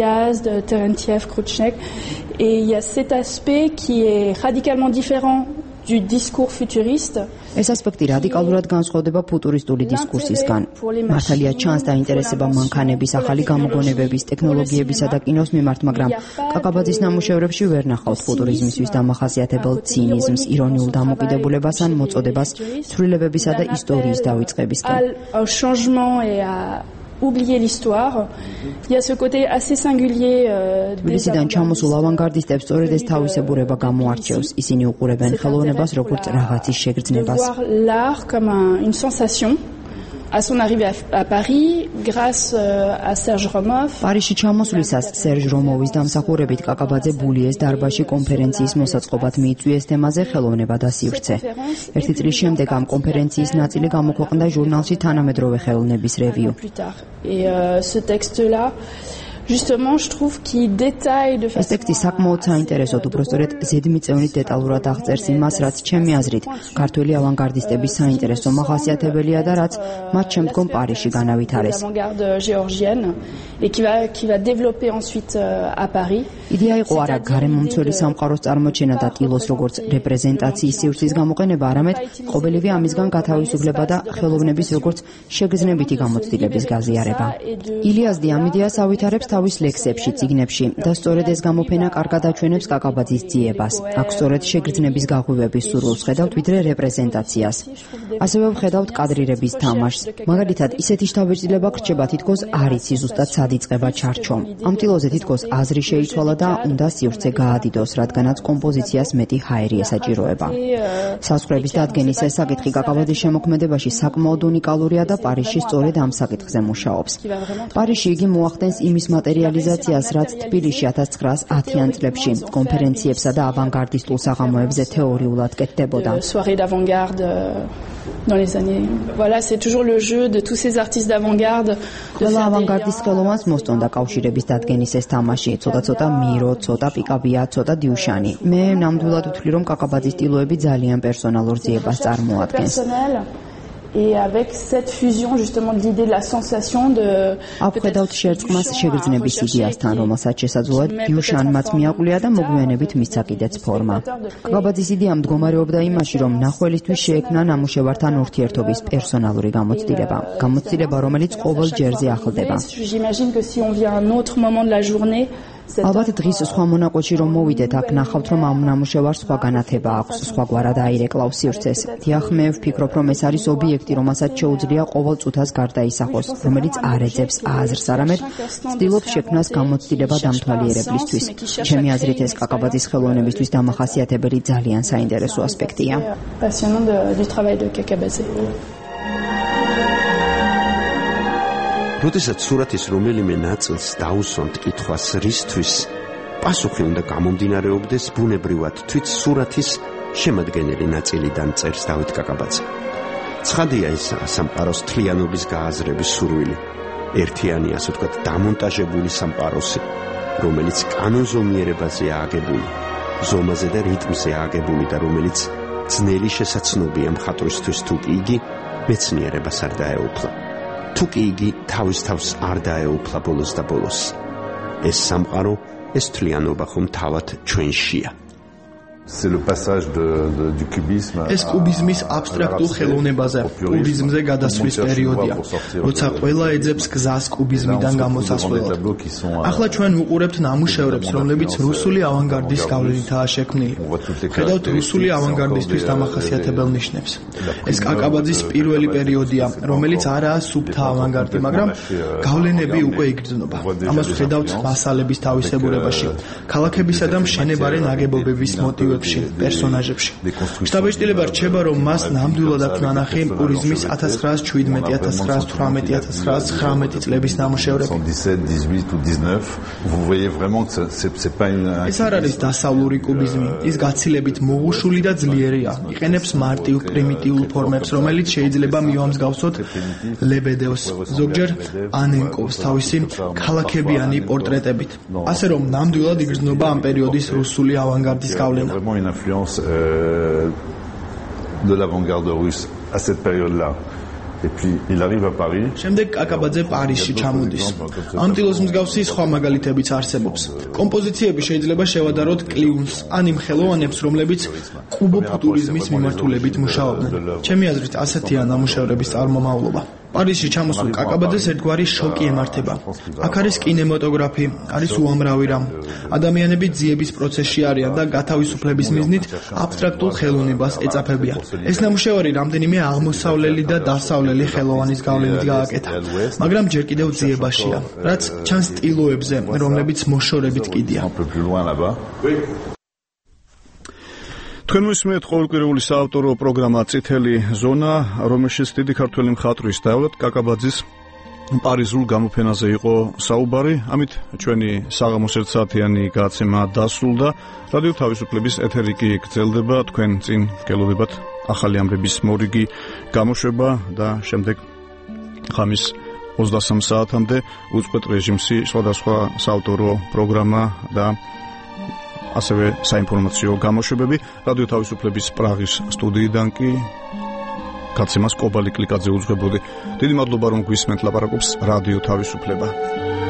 Et il y a cet aspect qui est radicalement différent du discours futuriste. ეს ასპექტი რადიკალურად განსხვავდება ფუტურისტული დისკურსისგან. მართალია ჩანს დაინტერესება მანქანების, ახალი გამოგონებების, ტექნოლოგიებისა და კინოს მიმართ, მაგრამ კაკაბაძის ნამუშევრებში ვერ ნახავთ ფუტურიზმისთვის დამახასიათებელ ცინიზმს, ირონიულ დამოკიდებულებას ან მოწოდებას ცვლილებებისა და ისტორიის დავიწყებისკენ. Oublier l'histoire. Il y a ce côté assez singulier თბილისიდან ჩამოსულ ავანგარდისტებს სწორედ ეს თავისებურება გამოარჩევს. ისინი უყურებენ ხელოვნებას როგორც რაღაცის შეგრძნებას. L'art comme une sensation. À son arrivée à Paris, grâce à Serge Romov, პარიზში ჩამოსვლისას სერჟ რომოვის დამსახურებით კაკაბაძე ბულიეს დარბაზში კონფერენციის მოსაწყობად მიიწვიეს თემაზე ხელოვნება და სივრცე. ერთი წლის შემდეგ ამ კონფერენციის ნაწილი გამოქვეყნდა ჟურნალში თანამედროვე ხელოვნების რევიუ. Et ce texte-là justement, je trouve qu'il détaille de façon... ეს ტექსტი საკმაოდ საინტერესოდ, უბრალოდ ზედმიწევნით დეტალურად აღწერს იმას, რაც ჩემი აზრით ქართველი ავანგარდისტების საინტერესო მახასიათებელია და რაც მათ შემდგომ პარიზში განავითარეს. Et qui va développer ensuite à Paris. იდეა იყო არა გარემომცველი სამყაროს წარმოჩენა და ტილოს როგორც რეპრეზენტაციის სივრცის გამოყენება, არამედ ყოველივე ამისგან გათავისუფლება და ხელოვნების როგორც შეგრძნებითი გამოცდილების გაზიარება. ილიას დიამიდიას ავითარებს თავის ლექსებში, წიგნებში და სწორედ ეს გამოფენა კარგად აჩვენებს კაკაბაძის ძიებას. აქ სწორედ შეგრძნების გაღვივების სურვილს ხედავთ, ვიდრე რეპრეზენტაციას. ასევე ვხედავთ კადრირების თამაშს. მაგალითად, ისეთი შთაბეჭდილება გრჩება თითქოს არ იცი ზუსტად სად იწყება ჩარჩო. ამ ტილოზე თითქოს აზრი შეიცვალა და უნდა სივრცე გაადიდოს, რადგანაც კომპოზიციას მეტი ჰაერი ესაჭიროება. საზღვრების დადგენის ეს საკითხი კაკაბაძის შემოქმედებაში საკმაოდ უნიკალურია და პარიზში სწორედ ამ საკითხზე მუშაობს. პარიზში იგი მოახდენს იმის მატერიალიზაციას, რაც თბილისში 1910-იან წლებში კონფერენციებსა და ავანგარდისტულ საღამოებზე თეორიულად კეთდებოდა. Dans les années, voilà, c'est toujours le jeu de tous ces artistes d'avant-garde. ყველა ავანგარდის ხელოვანს მოსწონდა კავშირების დადგენის ეს თამაში, ცოტა მირო, ცოტა პიკაბია, ცოტა დიუშანი. მე ნამდვილად ვთვლი, რომ კაკაბაძის ტილოები ძალიან პერსონალურ ძიებას წარმოადგენს. Et avec cette fusion justement de l'idée de la sensation de აფხედავთ შერწყმას შეგრძნების იდეასთან, რომელსაც შესაძლოა დიუშანმაც მიაყვლია და მოგვიანებით მისცა კიდეც ფორმა. კაკაბაძის იდეა მდგომარეობდა იმაში, რომ მნახველისთვის შეექმნა ნამუშევართან ურთიერთობის პერსონალური გამოცდილება, რომელიც ყოველ ჯერზე ახლდება. J'imagine que si on vient à un autre moment de la journée ალბათ დღის სხვა მონაკვეთში რომ მოვიდეთ, აქ ნახავთ, რომ ამ ნამუშევარს სხვა განათება აქვს, სხვაგვარად აირეკლავს სივრცეს. დიახ, მე ვფიქრობ, რომ ეს არის ობიექტი, რომელსაც შეუძლია ყოველ წუთას გარდაისახოს, რომელიც არ ეძებს აზრს, არამედ ცდილობს შექმნას გამოცდილება დამთვალიერებლისთვის. ჩემი აზრით, ეს კაკაბაძის ხელოვნებისთვის დამახასიათებელი ძალიან საინტერესო ასპექტია. როდესაც სურათის რომელიმე ნაწილს დაუსვამთ კითხვას რისთვის, პასუხი უნდა გამომდინარეობდეს ბუნებრივად თვით სურათის შემადგენელი ნაწილიდან, წერს დავით კაკაბაძე. ცხადია ესაა სამყაროს თლიანობის გააზრების სურვილი, ერთიანი, ასე ვთქვათ, დამონტაჟებული სამყაროსი, რომელიც კანონზომიერებაზეა აგებული, ზომაზე და რიტმზე აგებული და რომელიც ძნელი შესაცნობია მხატვრისთვის, თუ კი იგი მეცნიერებას არ დაეუფლა. თუ კი იგი თავის თავს არ დაეუფლა ბოლოს და ბოლოს. ეს სამყარო, ეს თლიანობა ხომ თავად ჩვენშია. ეს კუბიზმის აბსტრაქტულ ხელოვნებაზე, კუბიზმზე გადასვლის პერიოდია, როცა ყველა ეძებს გზას კუბიზმიდან გამოსასვლელად. ახლა ჩვენ ვუყურებთ ნამუშევრებს, რომლებიც რუსული ავანგარდის გავლენითაა შექმნილი. ხედავთ რუსული ავანგარდისთვის დამახასიათებელ ნიშნებს. ეს კაკაბაძის პირველი პერიოდია, რომელიც არაა სუფთა ავანგარდი, მაგრამ გავლენები უკვე იგრძნობა. ამას ვხედავთ მასალების თავისებურებაში, ქალაქებისა და მშენებარე ნაგებობების მოტივებში, პერსონაჟებში. შთაბეჭდილება რჩება, რომ მას ნამდვილად აქვს ნანახი პურიზმის 1917-1918-1919 წლების ნამუშევრები. ეს არ არის დასავლური კუბიზმი, ის გაცილებით მოღუშული და ძლიერია. იყენებს მარტივ პრიმიტიულ ფორმებს, რომელიც შეიძლება მიუამსგავსოთ ლებედევს, ზოგჯერ ანენკოვს თავისი ქალაქებიანი პორტრეტებით. ასე რომ ნამდვილად იგრძნობა ამ პერიოდის რუსული ავანგარდის გავლენა. Une influence de l'avant-garde russe à cette période-là. Et puis il arrive à Paris. შემდეგ კაკაბაძე პარიზში ჩამოდის. ამ ტილოს მსგავსი სხვა მაგალითებიც არსებობს. კომპოზიციები შეიძლება შევადაროთ კლიუნს, ან იმ ხელოვანებს, რომლებიც კუბოფუტურიზმის მიმართულებით მუშაობდნენ. ჩემი აზრით, ასეთია ნამუშევრების წარმომავლობა. პარიზში ჩამოსულ კაკაბაძეს ერთგვარი შოკი ემართება. აქ არის კინემატოგრაფი, არის უამრავი რამ. ადამიანები ძიების პროცესში არიან და გათავისუფლების მიზნით აბსტრაქტულ ხელოვნებას ეწაფებიან. ეს ნამუშევარი რამდენიმე აღმოსავლელი და დასავლელი ხელოვანის გავლენით გააკეთა, მაგრამ ჯერ კიდევ ძიებაშია, რაც ჩანს ტილოებზე, რომლებიც მოშორებით კიდია. თქვენ მისმენთ ყოველკვირეული საავტორო პროგრამა წითელი ზონა, რომელშიც დიდი ქართველი მხატვრის დაევლათ კაკაბაძის პარიზულ გამოფენაზე იყო საუბარი. ამით ჩვენი საღამოს 1 საათიანი გადაცემა დასრულდა. რადიო თავისუფლების ეთერი კი გრძელდება, თქვენ წინ გელოდებათ ახალი ამბების მორიგი გამოშვება და შემდეგ ხამის 23 საათამდე უწყვეტ რეჟიმში სხვადასხვა საავტორო პროგრამა და ასევე საინფორმაციო გამოშვებები. რადიო თავისუფლების პრაღის სტუდიიდან კი გაცემას კობალი კლიკაძე უძღვებოდი. დიდი მადლობა რომ გვისმენთ, ლაპარაკობს რადიო თავისუფლება.